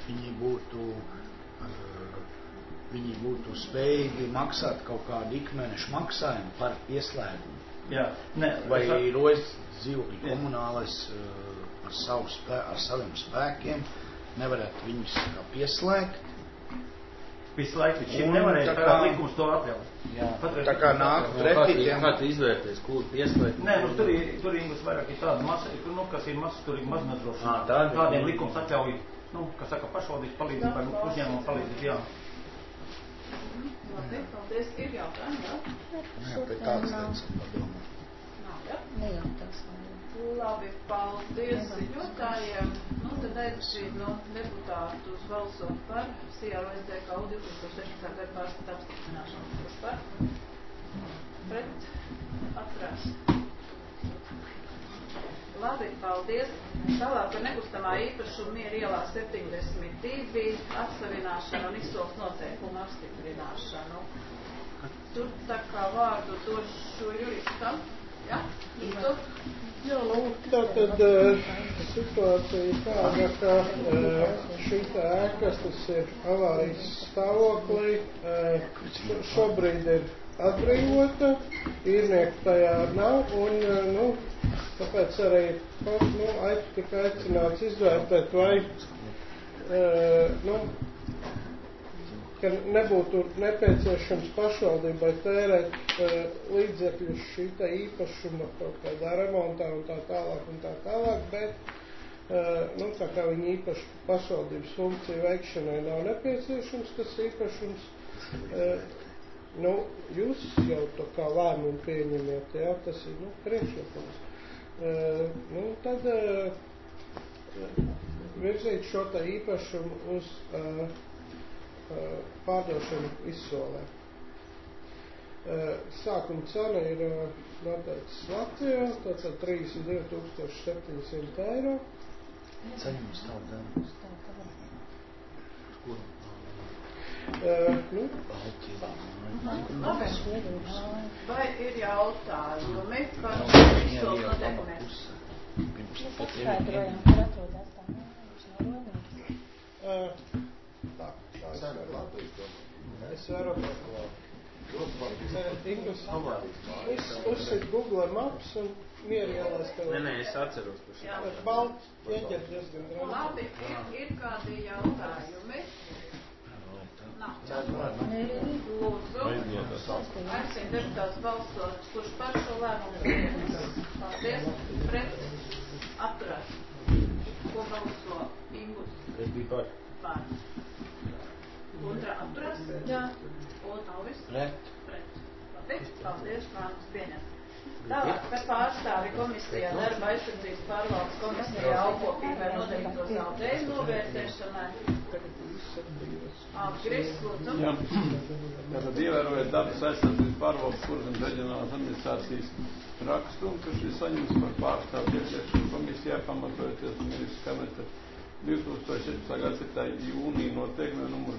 Speaker 5: Viņi būtu spējīgi maksāt kaut kādu ikmēnešu maksājumu par pieslēgumu.
Speaker 10: Jā,
Speaker 5: vai Rojas dzīvokļu komunālais ar saviem spēkiem nevarētu viņus pieslēgt.
Speaker 10: Visu laiku šim nevarēja, tagad likums to atļaut.
Speaker 5: Tā kā nāk pretī tiem...
Speaker 6: Kā tu izvērties, kur pieslēgt?
Speaker 10: Nē, tur Ingus vairāk ir tāda masa, kas ir maznodrošināta. Tādiem likums atļauj, kas saka, pašvaldības palīdzību vai uzņēmumu palīdzību, jā.
Speaker 1: Labi, paldies. Ir jautājumi, jā?
Speaker 5: Jā, pēc tāds tāds padomā.
Speaker 1: Nav, jā?
Speaker 2: Nejautās.
Speaker 1: Labi, paldies ziņotājiem. Tad aizsīt deputātus balsot par CROSDKU 2016. gada pārskatu apstiprināšanu. Kurš par? Pret? Atturās. Labi, paldies. Tālāk par nekustamā īpašuma Miera ielā 72 atsavināšanu un izsoles noteikumu apstiprināšanu. Tur tā kā vārdu došu juristam. Ja? Tur?
Speaker 4: Jā, tātad situācija tāda, ka šī ēkas, tas ir avārijas stāvoklī, šobrīd ir atbrīvota, īrnieku tajā nav, un, tāpēc arī tika aicināts izvērtēt, vai, ka nebūtu nepieciešams pašvaldībai tērēt līdzekļus šī īpašuma kaut kādā remontā un tā tālāk, bet, tā kā viņa īpaši pašvaldības funkciju veikšanai nav nepieciešams tas īpašums, jūs jau to kā lēmumu pieņemiet, jā, tas ir, priekšlikums. Tad virzīt šo tā īpašumu uz pārdošanu izsolē. Sākuma cena ir noteikts Latvijā, tātad 32,700 eiro.
Speaker 5: Ceņums tādu kuru?
Speaker 1: Vai ir jautājumi par visu no dokumentu?
Speaker 2: Mēs atskaidrojam, ka atrodas tā, viņš nav rodīgs.
Speaker 4: Es varu uzsit Google Maps un mieru ielēs tev.
Speaker 6: Nē, es atceros par šo.
Speaker 4: Balts ieķert diezgan draugi.
Speaker 1: Labi, ir kādi jautājumi? Lūdzu, aicinu deputātus balsot, kurš par šo lēmumu pieņems. Paldies. Pret. Atturēt. Ko balso Ingus?
Speaker 6: Es biju par.
Speaker 1: Par. Guntra atturās?
Speaker 2: Jā.
Speaker 1: Un Alvis?
Speaker 5: Pret.
Speaker 1: Pret. Labi. Paldies. Lēmums pieņems. Tālāk, par pārstāvi komisijā darba aizsardzības pārvaldes komisijā alkopībai nodarīto zaudējumu novērtēšanai. Gris, lūdzu.
Speaker 3: Jā, tātad ievērojot dabas aizsardzības pārvaldes kuras reģionālās administrācijas rakstumu, ka šis saņems par pārstāvu iekļiešanu komisijā pamatojoties ministrs kabineta 2017. gada 7. jūnija noteikuma numuru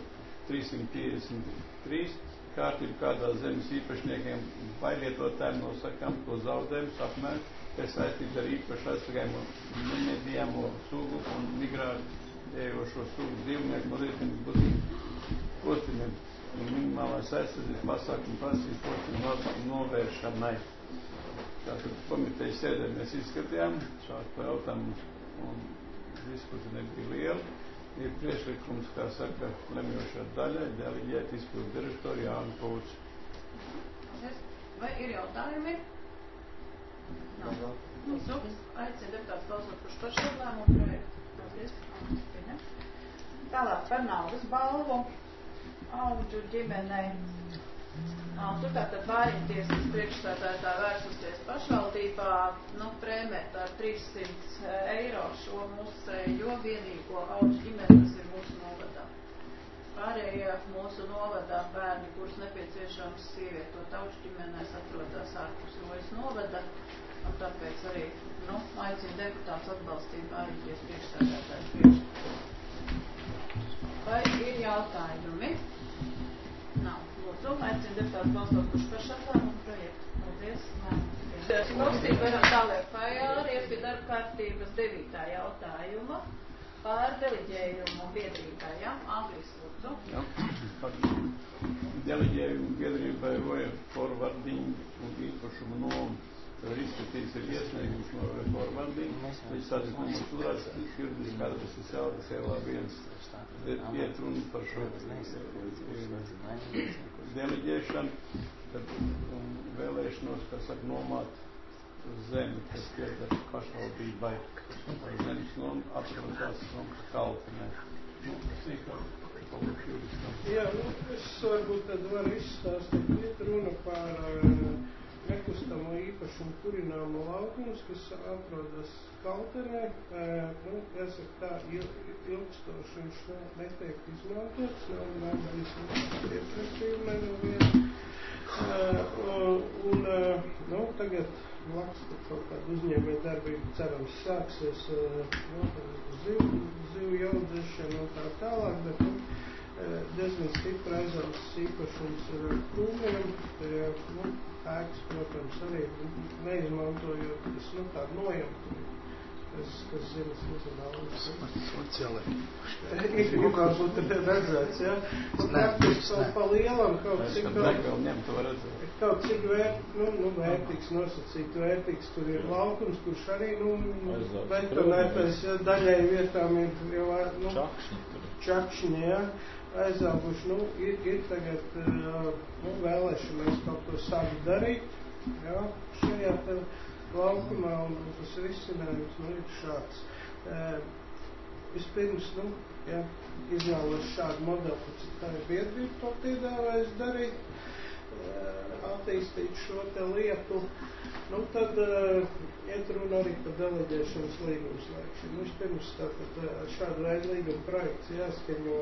Speaker 3: 353 kārtību, kādā zemes īpašniekiem vai lietotājiem nosakām to zaudējumus apmēru, kas saistīti ar īpaši aizsargājumu nemedījamo sugu un migrējošo sugu dzīvnieku nodarbības būtību postījumiem un minimālās aizsardzības pasākumu prasības postiņu novēršanai. Tātad komitejas sēdē mēs izskatījām šādu jautājumu un diskusija nebija liela. Ir priekšlikums, kā saka, lemjošā daļa, deleģēt izpildu direktoru Jānu Pouču.
Speaker 1: Vai ir jautājumi? Nav. Lūdzu, aicinu deputātus balsot, kurš par šo lēmumu projektu. Paldies. Tālāk par naudas balvu Audžu ģimenei. Tur tātad Vāriņtiesas priekšsēdētāja vērsusies pašvaldībā, prēmēt ar 300 eiro šo mūsējo vienīgo Audžu ģimeni, kas ir mūsu novadā. Pārējie mūsu novadā bērni, kurus nepieciešams ievietot Audžu ģimenēs, atrodas ārpus Rojas novada, un tāpēc arī, aicinu deputātus atbalstīt Vāriņtiesas priekšsēdētāju priekšlikumu. Vai ir jautājumi? Nav. Lūdzu, aicinu deputātus balsot, kurš par šo lēmumu projektu. Paldies. Klausīt, varam tālāk iet pie darba kārtības 9. jautājuma par deleģējumu biedrībai. Anglis, lūdzu.
Speaker 3: Jā, par deleģējumu biedrībai Roja Forwarding un īpašumu nomu. Ir izskatīts ir iesniegums no Roja Forwarding. Viņš sādīt numurs turās, juridiskā adreses Jālda 1. Iet runa par šo deleģēšanu, tad vēlēšanos, kas saka, nomāt zemi, kas pieder pašvaldībai par zemes nomu, atrodās Kaltenē.
Speaker 4: Jā, es varbūt tad varu izstāstīt, iet runa par nekustamo īpašumu kurināmo laukumus, kas atrodas Kaltenē. Jāsaka tā, ilgstoši viņš netiek izmantots, nav bijis ieprasījumu nevienu. Tagad blakus kaut kāda uzņēmēja darbība cerams sāksies zivju audzēšana un tā tālāk, bet diezgan stipri aizaugs īpašums ar krūmiem, ēkas, protams, arī neizmantojot, tas tādu nojautu, kas zemes nezināmas.
Speaker 5: Sociālai.
Speaker 4: Ikvienā būtu redzēts, ja? Praktiski pa lielam kaut cik vērtīgs, nosacīt vērtīgs, tur ir laukums, kurš arī, betonētais, ja, daļai vietām ir jau, čakšņi, ja, aizauguši, ir tagad, vēlēšanās kaut ko sākt darīt, ja, šajā te laukumā, un tas risinājums, ir šāds. Vispirms, izvēlos šādu modeli, cik tā ir biedrība to piedāvājas darīt. attīstīt šo te lietu, nu tad iet runa arī par deleģēšanas līgumu slēgšanu. Vispirms tātad šādu veidu līguma projekts jāskaņo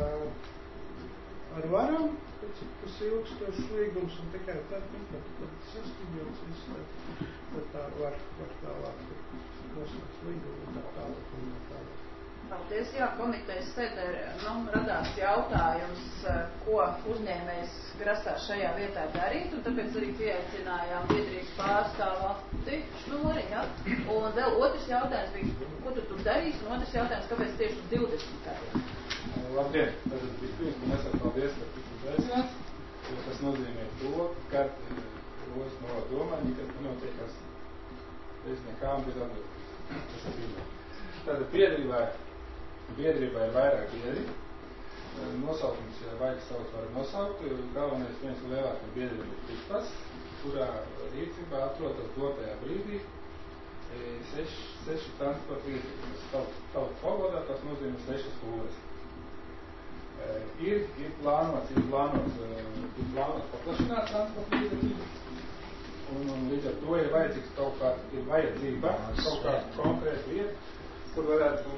Speaker 4: ar varām, kas ir ilgstošs līgums, un tikai tad, kad saskaņots viss, tad tā var tālāk noslēgt līgumu un tā tālāk.
Speaker 1: Paldies, jā, komitejas sēdē radās jautājums, ko uzņēmējs grasās šajā vietā darīt, un tāpēc arī pieaicinājām biedrības pārstāvi Šnuri, ja? Un vēl otrs jautājums bija, ko tu tur darīsi, un otrs jautājums, kāpēc tieši uz 20 gadiem?
Speaker 11: Labdien, tātad vispirms man esat paldies, ka tiks uzaicināt, jo tas nozīmē to, ka Rojas novada domāņi, ka nenotiekās bez nekām bez atbildības. Tas ir pirmā. Tātad biedrībā ir vairāk biedri. Nosaukums, ja vajag saukt, var nosaukt. Galvenais viens no lielākajiem biedriem ir Tikpas, kurā rīcībā atrodas dotajā brīdī 6 transporta līdzekļi. Tautas valodā tas nozīmē 6 stūres. Ir plānots paplašināt transporta līdzekļi, un līdz ar to ir vajadzīgs vajadzība kaut kāda konkrēta vieta, kur varētu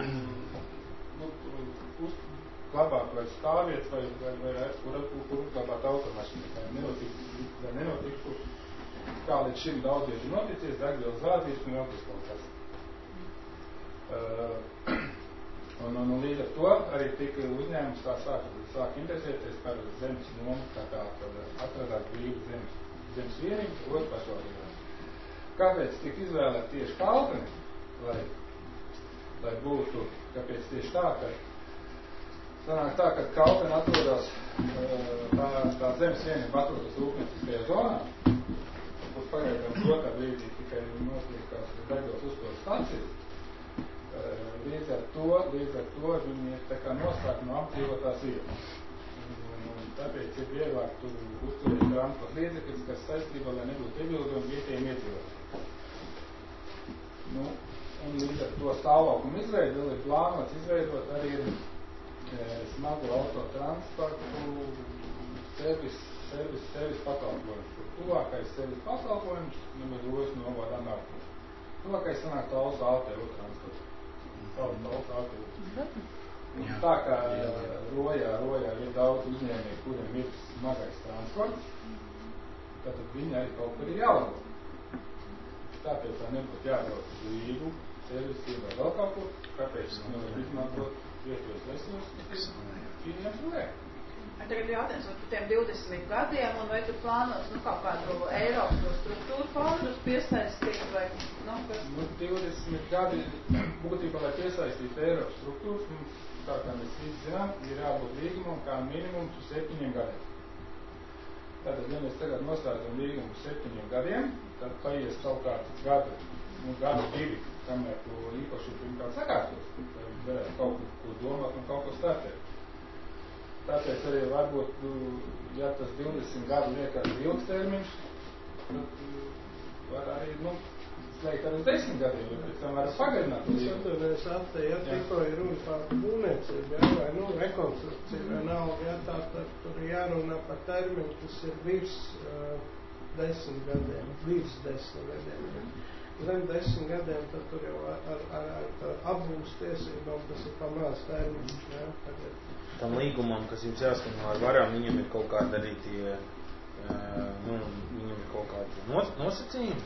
Speaker 11: glabāt vai stāvvietas vai kur uzglabāt automašīnu. Lai nenotiktu, kā līdz šim daudz vieši noticies, degvielas zādzības un vēl kaut kas. Un līdz ar to arī tika uzņēmums sāk interesēties par zemes nomu, tā kā atradās brīvu zemes vienības, otru pašvaldībās. Kāpēc tika izvēlēt tieši Kalteni, lai būtu, kāpēc tieši tā, ka sanāk tā, ka Kalteni atrodas, tā zemes vienība atrodas rūpnieciskajā zonā, kur pagaidām dotā brīdī tikai notiekās degvielas uzpildes stacija. Līdz ar to viņi ir tā kā noslēgti no apdzīvotās vietas. Un tāpēc ir vieglāk tur uzturēt transporta līdzekļus, kas saistībā, lai nebūtu iebildumi vietējiem iedzīvotājiem. Un līdz ar to stāvokļu izveidi vēl ir plānots izveidot arī smagu autotransportu servis pakalpojums. Tuvākais servis pakalpojums nebūs Rojas novada Anārkos. Tuvākais sanāk Talsu ATU transportu. Tā kā Rojā ir daudz uzņēmēju, kuriem ir smagais transports, tad viņi arī kaut kur ir jālabo. Tāpēc tā nebūtu jābrauc uz Rīgu, servisiem vai vēl kaut kur, kāpēc nevar izmantot vietējos resursus, viņiem liek.
Speaker 1: Tagad jautājums par tiem 20 gadiem, un vai tu plānos kaut kādu Eiropas struktūru fondus piesaistīt, vai kas?
Speaker 11: 20 gadi, būtībā, lai piesaistītu Eiropas struktūras, mums, tā kā mēs visi zinām, ir jābūt līgumam kā minimums uz 7 gadiem. Tātad, ja mēs tagad noslēdzam līgumu uz 7 gadiem, tad paies kaut kāds gadu 2, kamēr to īpaši pirmkārt sakārtos, lai varētu kaut ko domāt un kaut ko startēt. Tāpēc arī varbūt, ja tas 20 gadu liekas ilgstermiņš, tad var arī, slēgt arī 10 gadiem, jo pēc tam var pagarināt.
Speaker 4: Es atvainojos aptē, tikko ir runa par būvniecību, vai rekonstrukciju, vai naudu, tad tur jārunā par termiņu, kas ir virs 10 gadiem. Zem 10 gadiem, tad tur jau ar apbūves tiesībām tas ir pamērs termiņš, tagad.
Speaker 6: Tam līgumam, kas jums jāskaņo ar varām, viņam ir kaut kādi arī tie, viņam ir kaut kādi nosacījumi?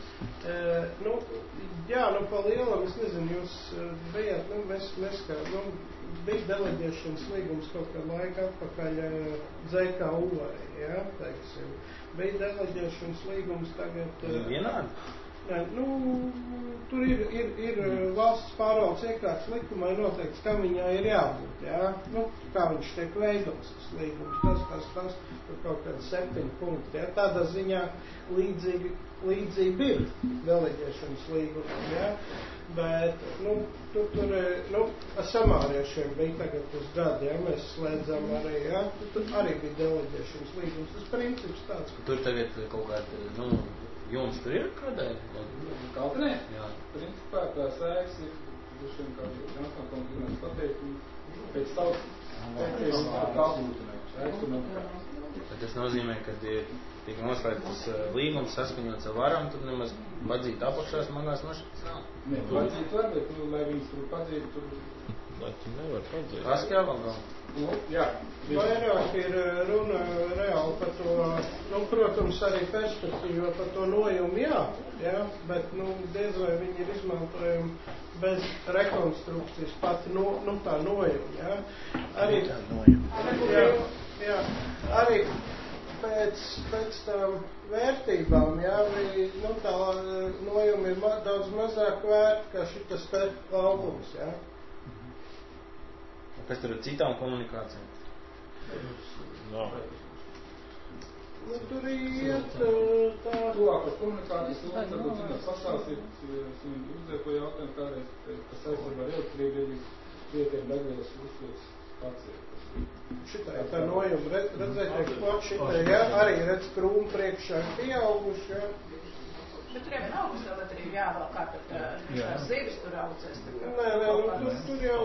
Speaker 4: Pa lielam, es nezinu, jūs bijāt, bija deleģēšanas līgums kaut kā laika atpakaļ ZKU arī, teiksim. Bija deleģēšanas līgums tagad.
Speaker 6: Vienādi?
Speaker 4: Nē, tur ir valsts pārvaldes iekārtas likumā noteikts, kam viņā ir jābūt, kā viņš tiek veidots, tas līgums, tas, tur kaut kādi 7 punkti, tādā ziņā līdzība ir deleģēšanas līgumam, bet, tur ar samāriešiem bija tagad uz gadu, mēs slēdzam arī, tur arī bija deleģēšanas līgums, tas princips tāds.
Speaker 6: Tur tagad kaut kādi, jums tur ir kādēļ?
Speaker 11: Kaltenē? Jā. Principā tā sēks ir, dušiem kā Janskons pateikt, pēc savas teikties kā kaltenē. Sēks tur nav.
Speaker 6: Bet tas nozīmē, ka tika noslēgts līgums saskaņots ar varam, tad nemaz padzīt apakšās manās mašīnas nav.
Speaker 11: Nē, padzīt var, bet, lai viņas tur padzīt, tur...
Speaker 12: Lai tu nevar padzīt.
Speaker 6: Paskļāvam vēl?
Speaker 11: Jā.
Speaker 4: Vairāk ir runa reāli par to, protams, arī perspektīva par to nojumu, jā, bet, diez vai viņi ir izmantojumi bez rekonstrukcijas pati, tā nojuma, jā. Arī, jā, arī pēc tām vērtībām, jā, tā nojuma ir daudz mazāk vērta, kā šitas te laukums, jā.
Speaker 6: Kas tur ir citām komunikācijām?
Speaker 12: Nav.
Speaker 4: Tur iet tā...
Speaker 11: Tuvāk ar komunikācijas lomu, varbūt zināt pastāstīt, uzdēju to jautājumu kādreiz, kas saistībā ar elektrību, vietiem degvielas uzsūs pacietas.
Speaker 4: Šitai tā nojuma, redzēt, eksploat šitai, jā, arī redz krūmu priekšā pieauguši, jā.
Speaker 1: Bet tur jau vienalga elektrība jāvēl, kā tad tās zivis tur audzēs.
Speaker 4: Nē, tur jau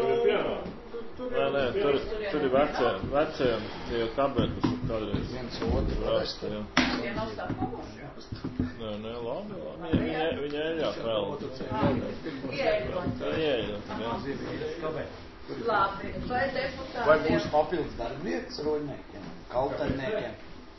Speaker 12: tur ir vecajiem tie kabeli, kas ir kādreiz
Speaker 5: viens otru
Speaker 12: rāst, jā.
Speaker 1: Tie nav stāvoši, jā?
Speaker 12: Nē, labi. Viņa eļāk vēl. Ieeļot, jā.
Speaker 1: Labi, vai deputātiem...
Speaker 5: Vai būs papildus darbvietas roļniekiem, kaltaļniekiem?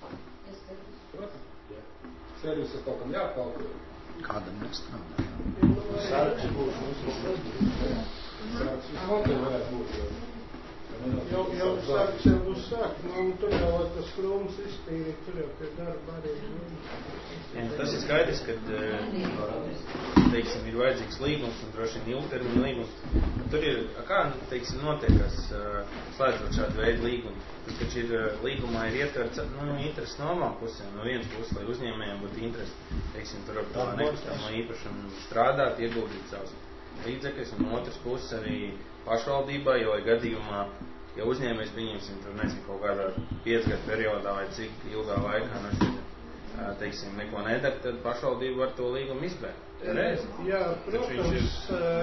Speaker 11: Servis ir kaut kam jākalpo.
Speaker 5: Kādam nestrādā.
Speaker 11: Sargs būs mums. Sargs visnotaļ varētu būt.
Speaker 4: Jau sargs jau būs sākt, tur jau tas krūms iztīrīt, tur jau pie darba arī.
Speaker 6: Tas ir skaidrs, ka, teiksim, ir vajadzīgs līgums un droši vien ilgtermiņa līgums. Tur ir, kā, teiksim, notiekas slēdzot šādu veidu līgumu. Tas, ka ir līgumā ir ietverts, interesi no abām pusēm. No vienas puses, lai uzņēmējiem būtu interesi, teiksim, tur ar to nekustamo īpašumu strādāt, ieguldīt savus līdzekļus, un otras puses arī pašvaldībai, jo gadījumā, ja uzņēmējs pieņemsim, tur nezinu, kaut kādā 5 gadu periodā vai cik ilgā laikā, teiksim, neko nedara, tad pašvaldība var to līgumu izbēgt.
Speaker 4: Jā, protams,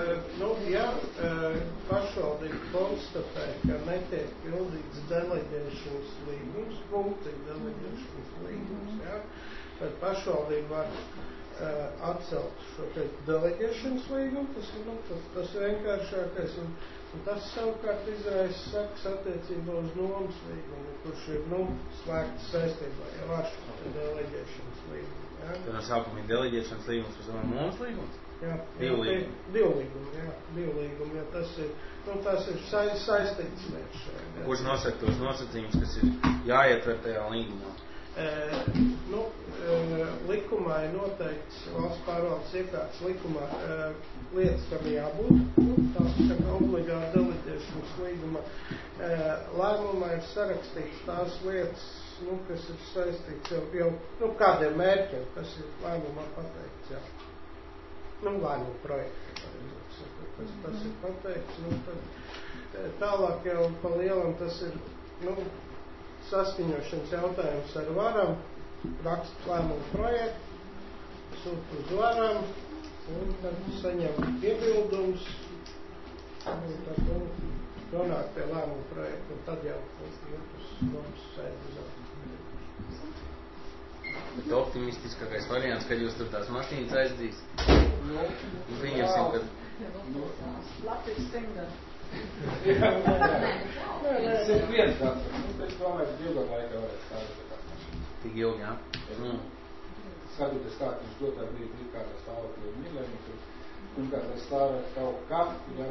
Speaker 4: pašvaldība konstatē, ka netiek pildīts deleģēšanas līgums, punkts ir deleģēšanas līgums, jā, bet pašvaldība var atcelt šo deleģēšanas līgumu, tas vienkāršākais, un tas savukārt izraisa sakas attiecībā uz nomas līgumu, kurš ir, slēgts saistībā jau ar šo deleģēšanas līgumu.
Speaker 6: Tad no sākuma ir deleģēšanas līgums, pēc tam nomas līgums?
Speaker 4: Jā, divu līgumu, ja tas ir saistīts lietas šeit.
Speaker 6: Kurš nosaka tos nosacījumus, kas ir jāietver tajā līgumā?
Speaker 4: Likumā ir noteikts valsts pārvaldes iekārtas likumā lietas, kam jābūt, tā obligāta deleģēšanas līguma. Lēmumā ir sarakstīts tās lietas, kas ir saistīts jau kādiem mērķiem, kas ir lēmumā pateikts, jā. Lēmumu projekti, tas ir pateikts, tad tālāk jau pa lielam tas ir, saskaņošanas jautājums ar varam, rakst lēmumu projektu, sūt uz varam, un tad saņem iebildums, un tad nonāk pie lēmumu projektu, un tad jau mums sēdz.
Speaker 6: Bet optimistiskākais variants, kad jūs tur tās mašīnas aizdīs. Pieņemsim, ka...
Speaker 1: Latvijas stingam.
Speaker 11: Tas ir viens gads. Es domāju, ka ilgāk laikā varētu stāvēt tās mašīnas.
Speaker 6: Tik ilgi, jā?
Speaker 11: Skatīties kā, ka viņš dotā brīdī kādā stāvoklī ir mīlējumu. Un kā tas stāvēt kaut kā,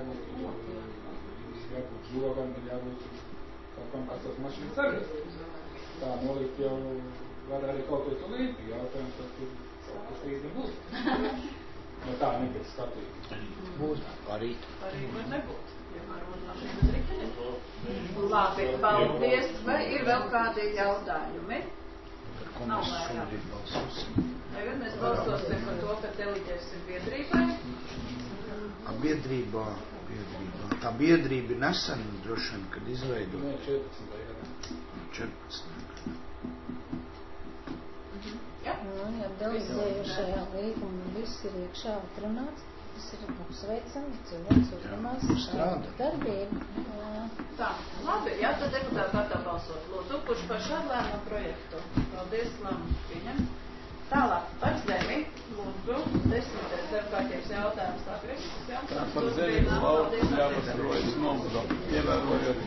Speaker 11: jābūt žogam, jābūt kaut kam, kas tās mašīnas arī. Tā nolikt jau var arī kaut ko tu līdzi, jautājums, ka tur kaut kas līdzi būs. No tā nebūs skatīt.
Speaker 5: Būs arī.
Speaker 1: Arī var nebūt. Piemēram, mašīnas riteņi. Labi, paldies. Vai ir vēl kādi jautājumi? Nav vairāk. Tagad mēs balsosim par to, ka deleģēsim biedrībai.
Speaker 5: Biedrībā. Tā biedrība ir nesen, droši vien, kad izveidot.
Speaker 11: Nē, 14. gadā.
Speaker 5: 14.
Speaker 2: Jā, deleģējušajā līgumā viss ir iekšā atrunāts. Tas ir apsveicami, cilvēks uzņemās šādu darbību.
Speaker 1: Tā, labi, jā, tad deputāti gatā balsot. Lūdzu, kurš par šādu lēmumu projektu? Paldies, lēmumu pieņem. Tālāk, par zemi, lūdzu, 10. darbkārtības jautājums, tā Kristus, jā?
Speaker 3: Tā, par zemi lauku pļavas rojas novadā. Ievērojot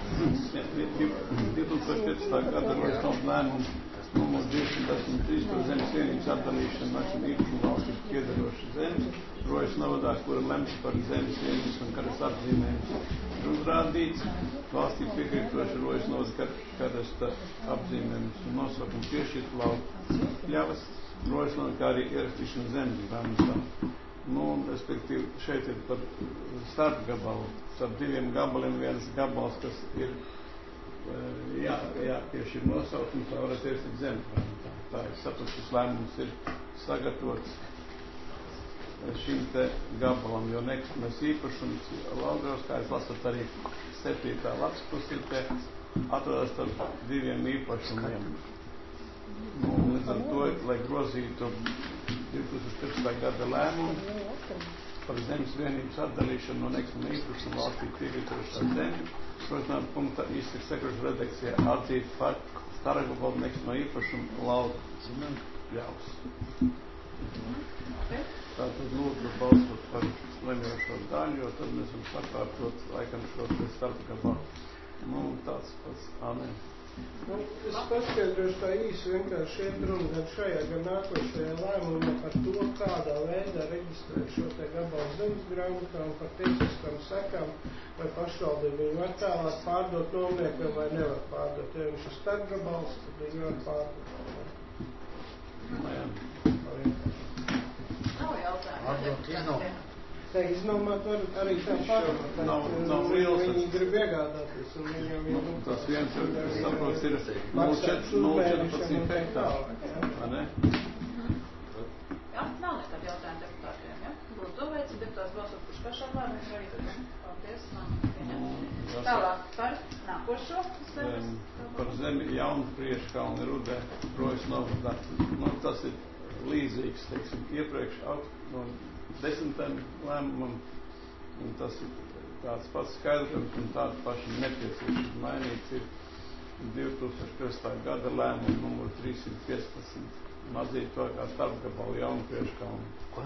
Speaker 3: 2015. gada rojas novadā lēmumu numur 283 par zemes vienības atdalīšanu naksim īpašumu valstī piedarošu zemes, rojas novadā, kura lemts par zemes vienības un karas apzīmējums ir uzrādīts, valstī piekrītoši rojas novada karasta apzīmējums un nosaukumu piešķirt lauku pļavas, rojas novada, kā arī ierakstīšanu zemes grāmatā. Respektīvi, šeit ir par starp gabalu, starp diviem gabaliem viens gabals, kas ir jāpiešķir nosaukums, lai varētu ierakstīt zemes. Tā ir sapratu, šis lēmums ir sagatavots šim te gabalam, jo nekustamais īpašums Laugavas, kā jūs lasat arī 7. lapas pusītē, atrodas starp diviem īpašumiem. Līdz ar to, lai grozītu 2015. gada lēmumu par zemes vienības atdalīšanu no nekustamā īpašuma valstī piekrītošā zemi, protams, punktā izsaka sekojušā redakcijā atzīt par starpgabalu nekustamā īpašuma lauku pļavas. Tātad lūdzu balsot par lemjošo daļu, jo tad mēs varam sakārtot laikam šo starpgabalu. Tāds pats, amen.
Speaker 4: Es paskaidrošu tā īsi vienkārši iet runa gan šajā, gan nākošajā lēmumā par to, kādā veidā reģistrēt šo te gabalu zemes grāmatā un par tiesiskām sekām, vai pašvaldība viņu var tālāk pārdot nomniekam vai nevar pārdot. Ja viņš ir starpgabals, tad viņu var pārdot.
Speaker 1: Nav jautājumu.
Speaker 4: Tā iznomāt var arī tā pārdot, viņi grib iegādāties un viņam
Speaker 3: tas viens ir, es saprotu, ir 0,14 hektāri, vai ne?
Speaker 1: Jā, nav nekādi jautājumi deputātiem, ja? Lūdzu, veici deputāts balsot, kurš par šādu lēmumu projektu. Paldies, man. Tālāk par nākošo zemes.
Speaker 3: Par zemi Jaunprieškalni Rudē, Rojas novadā. Tas ir līdzīgs, teiksim, iepriekš no 10. lēmumam, un tas ir tāds pats skaidrojums un tāda paša nepieciešams mainīts ir 2015. gada lēmumu numur 315 atzīt to kā starpgabalu Jaunprieškalni. Ko?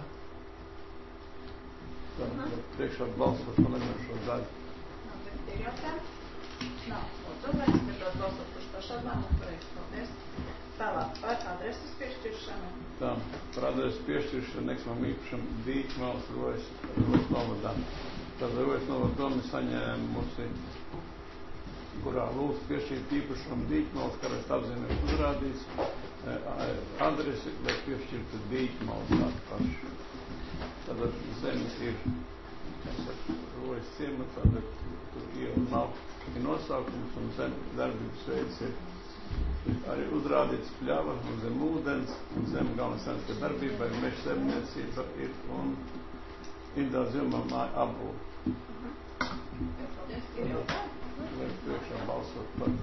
Speaker 3: Tā, priekšā balsot par lemjošo daļu.
Speaker 1: Ir jautājumi? Nav. Lūdzu, veids, deputāts balsot, kurš par šādu lēmumu projektu. Paldies. Tālāk par adreses piešķiršanu.
Speaker 3: Tā, par adreses piešķiršanu nekustamam īpašam Dīķmales Rojas novadā. Tad Rojas novada doma saņēmusi, kurā lūdz piešķirt īpašumu Dīķmales, kā reiz apzīmējums uzrādīts, adresi, lai piešķirtu Dīķmales tādu pašu. Tad zemes ir Rojas ciemats, tad tur iela nav nosaukums un zemes darbības veids ir arī uzrādīts pļava un zem ūdens un zem galvenās saimnieciskā darbībai meža saimniecība ir un individuāla zilumā māja apbūve.
Speaker 1: Paldies, ir jautājumi?
Speaker 3: Vai priekšā balsot par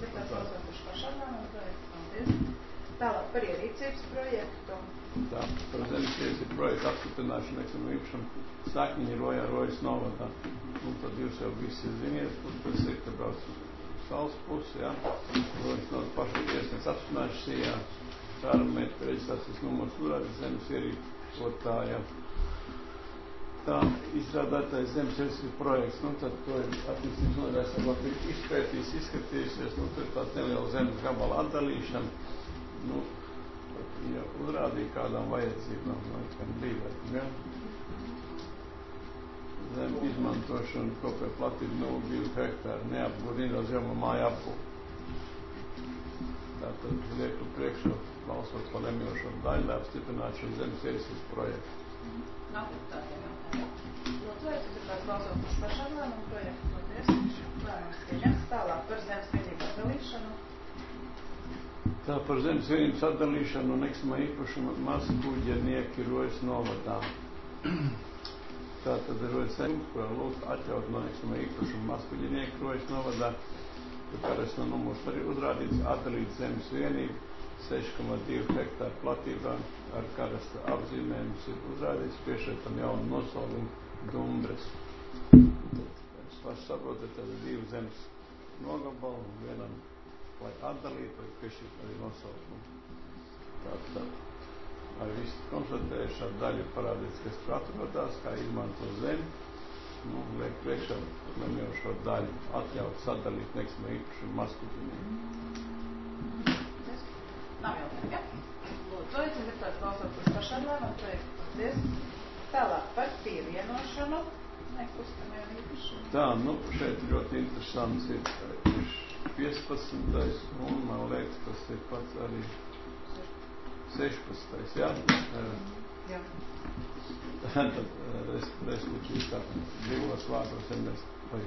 Speaker 1: Paldies. Tālāk par ierīcības projektu.
Speaker 3: Tā, par zemes ierīcības projektu apstiprināšanu nekustamam īpašumu Sakņiņa Rojā Rojas novadā. Un tad jūs jau visi ziniet, kur tas ir, ka brauc saules pusi, jā. Rojas novada pašu iesniedz apstiprināšanā pārmērķu reģistrācijas numurs uzrādīt zemes ierīcotāja. Tā izstrādātais zemes ierīcības projekts, tad to ir attīstības nodarbības varbūt ir izpētījis, izskatījusies, tur ir tāds neliela zemes gabala atdalīšana. Ja uzrādīja kādām vajadzībām, laikam brīvēm, ja? Zem izmantošanu kopēja platība 0,2 hektāri, neapgūda individuāla zilumā māja apgūda. Tātad lieku priekšā balsot par lemjošo daļu, lai apstiprinātu šo zemes ierīcības projektu.
Speaker 1: Nav deputātiem jautājumi. Lūdzu, veicu deputāts balsot par šādu lēmumu projektu. Paldies. Lēmums pieņemts. Tālāk par zemes vienības atdalīšanu.
Speaker 3: Tā par zemes vienības atdalīšanu un nekustamā īpašuma mazkuģenieki Rojas novadā. Tā tad ir Rojas saimnieks, kurā lūdz atļaut no nekustamā īpašuma mazkuģenieki Rojas novadā, kā reiz no numurs arī uzrādīts, atdalīt zemes vienību 6,2 hektāru platībā ar karasta apzīmējumus ir uzrādīts piešķirtam jaunu nosaukumu Dumbres. Tad paši saprotat, tad 2 zemes nogabalu un vienam, lai atdalītu, vai piešķirt arī nosaukumu. Tātad arī visi konstatējuši ar daļu parādīts, kas tur atrodās, kā izmanto zemi. Liek priekšā, man jau šo daļu atļaut sadalīt nekustamā īpašumu mazkuģiniem.
Speaker 1: Nav jautājumu, ja? Lūdzu, aicinu deputātus balsot par pašām lēmumu projektu. Paldies. Tālāk par pievienošanu nekustamajam īpašumam.
Speaker 3: Tā, šeit ļoti interesants ir 15. un man liekas, tas ir pats arī 16. Jā?
Speaker 1: Jā.
Speaker 3: Tad respektīvi tā divos vārdos mēs vai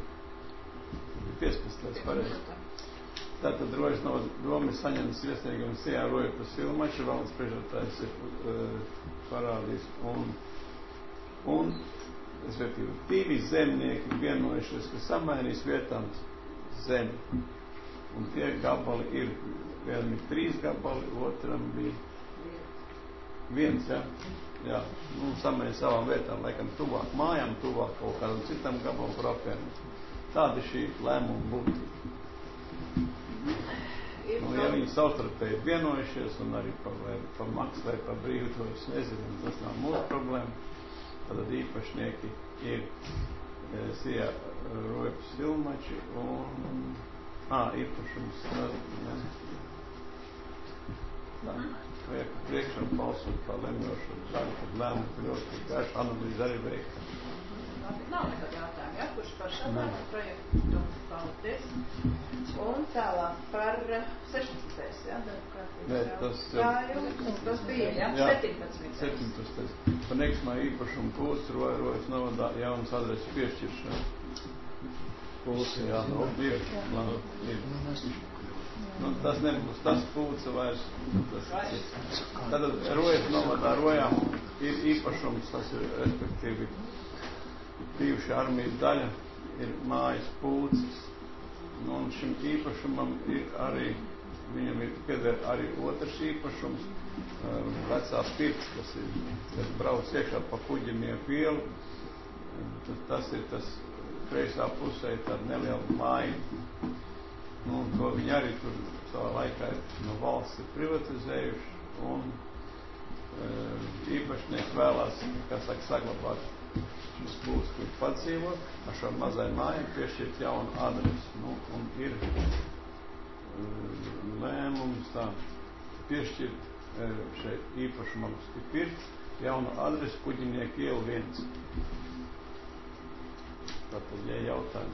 Speaker 3: 15. pareizi. Tātad Rojas doma saņems iesniegums Sijā Rojas Silmača, valdes priekšsēdētājs ir parādījis un respektīvi 2 zemnieki vienojušies, ka samainīs vietām zemi. Un tie gabali ir, vienam ir 3 gabali, otram bija 1, ja? Jā, samainīt savām vietām, laikam tuvāk mājām, tuvāk kaut kādam citam gabalam par apvienu. Tāda šī lēmuma būtība. Ja viņi savstarpēji vienojušies un arī par maksu vai par brīvu, to es nezinu, tas nav mūsu problēma. Tad īpašnieki ir Sijā Rojas Silmači un īpašums. Vajag priekšā balsot par lemjošo daļu, kad lēmumu ļoti garš analīze arī veikta.
Speaker 1: Nav nekad jautājumu, ja? Kurš par šo lēmumu projektu? Paldies. Un tālāk par 16. Ja?
Speaker 3: Nē,
Speaker 1: tas bija, ja? 17.
Speaker 3: Par nekustamā īpašumu Pūles Rojas novadā jaunas adreses piešķiršana. Pūles, jā, ir. Tas nebūs tas Pūce vairs. Tad Rojas novadā Rojām ir īpašums, tas ir respektīvi bijuši armijas daļa, ir mājas Pūces. Un šim īpašumam ir arī, viņam ir pieder arī otrs īpašums, vecā pirts, kas ir, kad brauc iekšā pa Kuģinieku ielu, tas ir tas kreisā pusē tāda neliela māja. To viņi arī tur savā laikā no valsts ir privatizējuši, un īpašnieks vēlās, kā saka, saglabāt šis Pūles, kur padzīvot, ar šo mazai mājai piešķirt jaunu adresi. Un ir lēmums tā piešķirt šeit īpašumam Pirts jaunu adresi Kuģinieku ielu 1. Tātad, ja jautājumi.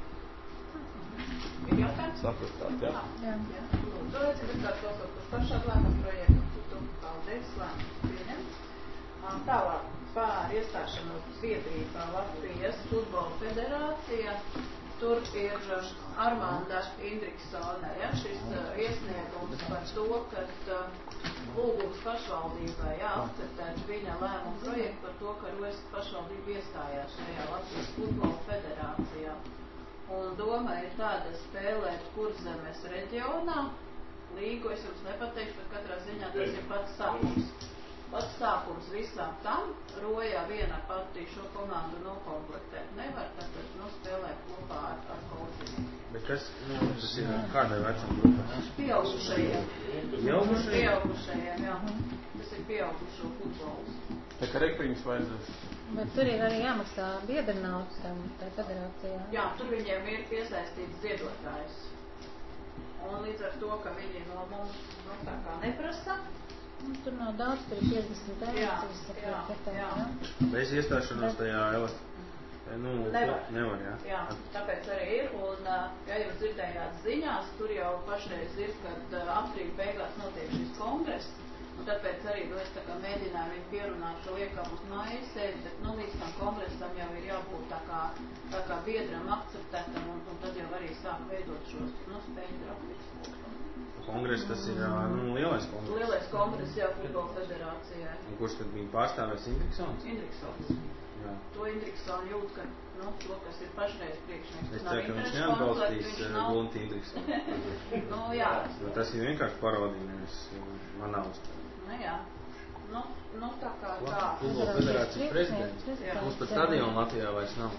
Speaker 1: Ir jautājums?
Speaker 3: Sapratāt, jā?
Speaker 1: Jā. Lūdzu, aicinu deputātus balsot par pašām lēmumu projektu. Paldies, lēmums pieņemts. Tālāk par iestāšanos Zviedrībā Latvijas futbola federācija. Tur ir Armanda Indriksone, ja, šis iesniegums par to, ka lūgums pašvaldībai akceptēt viņa lēmumu projektu par to, ka Rojas pašvaldība iestājās šajā Latvijas futbola federācijā. Un doma ir tāda spēlēt Kurzemes reģionā. Līgu es jums nepateikšu, bet katrā ziņā tas ir pats sākums. Pats sākums visām tam, Rojā viena pati šo komandu nokomplektēt nevar, tāpēc spēlēt kopā ar Kolziņu.
Speaker 6: Bet kas ir kādai vecam grupā?
Speaker 1: Pieaugušajiem.
Speaker 6: Pieaugušajiem,
Speaker 1: jā. Tas ir pieaugušo futbols.
Speaker 3: Tā kā rekriņus vajadzēs.
Speaker 2: Bet tur ir arī jāmaksā biedrnaudas tam federācijā.
Speaker 1: Jā, tur viņiem ir piesaistīts ziedotājs. Un līdz ar to, ka viņi no mums tā kā neprasa.
Speaker 2: Tur nav daudz, tur ir 50 eiro.
Speaker 1: Jā.
Speaker 6: Bez iestāšanos tajā nevar, jā.
Speaker 1: Jā, tāpēc arī ir. Un, ja jūs dzirdējāt ziņās, tur jau pašreiz ir, kad aprīļa beigās notiek šis kongress. Un tāpēc arī es tā kā mēģināju viņu pierunāt šo liekam uz mājas sēdi, bet līdz tam kongresam jau ir jābūt tā kā biedram akceptētam, un tad jau arī sāk veidot šos spēļu grafikus.
Speaker 6: Kongress tas ir lielais kongress.
Speaker 1: Lielais kongress jau futbola federācijai.
Speaker 6: Un kurš tad bija pārstāvēs Indriksons?
Speaker 1: Indriksons.
Speaker 6: Jā.
Speaker 1: To Indriksonu jūt, ka, to, kas ir pašreiz priekšnieks.
Speaker 6: Es ceru, ka viņš neatbalstīs Gunti Indriksonu.
Speaker 1: Jā.
Speaker 6: Tas ir vienkārši parodija, nevis manā uztver.
Speaker 1: Jā. Tā kā tā.
Speaker 6: Futbola federācijas prezidents. Mums pat stadionu Latvijā vairs nav.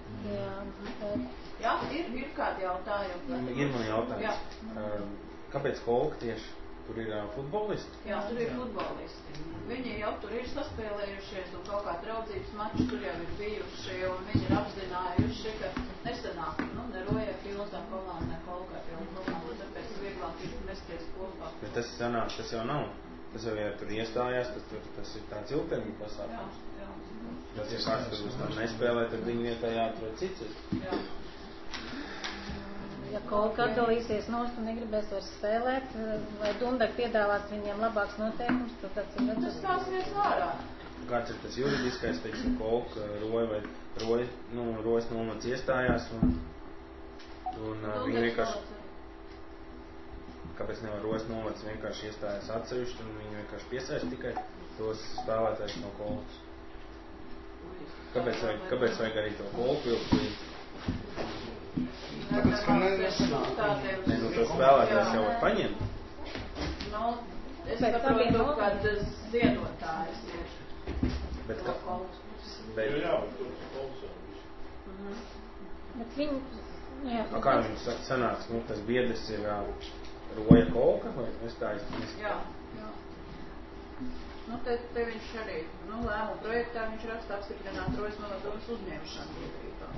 Speaker 1: Jā, ir kādi jautājumi.
Speaker 6: Ir man jautājums. Kāpēc Kolka tieši? Tur ir futbolisti?
Speaker 1: Jā, tur ir futbolisti. Viņi jau tur ir saspēlējušies un kaut kā draudzības mači tur jau ir bijuši un viņi ir apzinājuši, ka nesanāk, ne Roja Pilsam komandu, ne Kolka Pilsam komandu, tāpēc vieglāk ir mesties kopā.
Speaker 6: Bet tas sanāk, tas jau nav. Tas jau, ja tur iestājās, tas ir tāds ilgtermiņa pasākums.
Speaker 1: Jā.
Speaker 6: Tas, ja kāds tur uz tam nespēlē, tad viņi vietā jāatrod cits.
Speaker 1: Jā.
Speaker 2: Ja Kolka atdalīsies nost un negribēs vairs spēlēt, vai Dundar piedāvās viņiem labāks noteikums, tad tas ir redzams.
Speaker 1: Tas stāsies ārā.
Speaker 6: Kāds ir tas juridiskais, teiksim, Kolka, Roja vai Rojas nomats iestājās un viņi vienkārši... Kāpēc nevar Rojas nomats vienkārši iestājās atsevišķi un viņi vienkārši piesaist tikai tos spēlētājus no Kolkas? Kāpēc vajag arī to Kolku ilgtīt?
Speaker 5: Tāpēc, ka nesanāk.
Speaker 6: To spēlētājs jau var paņemt.
Speaker 1: Es saprotu, ka ziedotājs ir.
Speaker 6: Bet
Speaker 1: to Kolkas.
Speaker 6: Bet
Speaker 2: viņi...
Speaker 6: Kā jums sanāks, tas biedrs ir Roja Kolka vai nestājas?
Speaker 1: Jā. Te viņš arī, lēmumu projektā viņš raksta apstiprināt Rojas novadomas uzņemšanu biedrībā.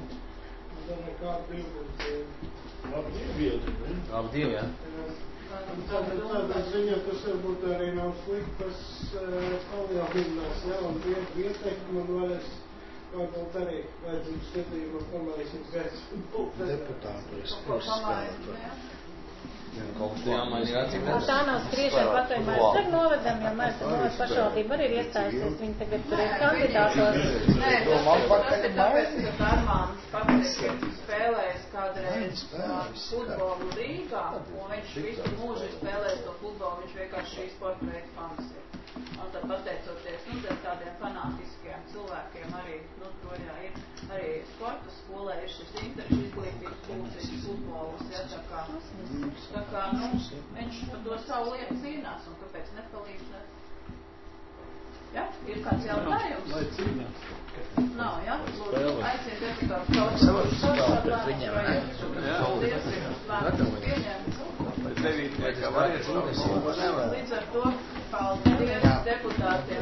Speaker 9: Labi biedri, ne?
Speaker 6: Labi divi, jā.
Speaker 4: Tādā ziņā tas varbūt arī nav sliktas palielinās, un biedru ieteikumu un varēs varbūt arī vajadzības skatījumā pamaisīt pēc
Speaker 5: deputātu spēlēt.
Speaker 6: Kaut kas jāmaina ir acīm.
Speaker 2: Tā nav skriešana pakaļ Maistar novedam, jo Maistar noved pašvaldība arī ir iestājusies, viņi tagad tur ir kandidātos.
Speaker 1: Nē, tas ir tāpēc, ka Armāns Paklis ir spēlējis kādreiz futbolu līgā, un viņš visu mūžu spēlējis to futbolu, viņš vienkārši šī sporta veids fans ir. Un tad pateicoties, tādiem fanātiskiem cilvēkiem arī, projā ir arī sporta skolē ir šis interešu izglītības būtis futbolas, tā kā, viņš par to savu lietu cīnās, un kāpēc nepalīdzēt? Ja? Ir kāds jautājums?
Speaker 3: Lai cīnās.
Speaker 1: Nav, ja? Lūdzu, aicinu deputātu Kauču. Līdz ar to paldies deputātiem.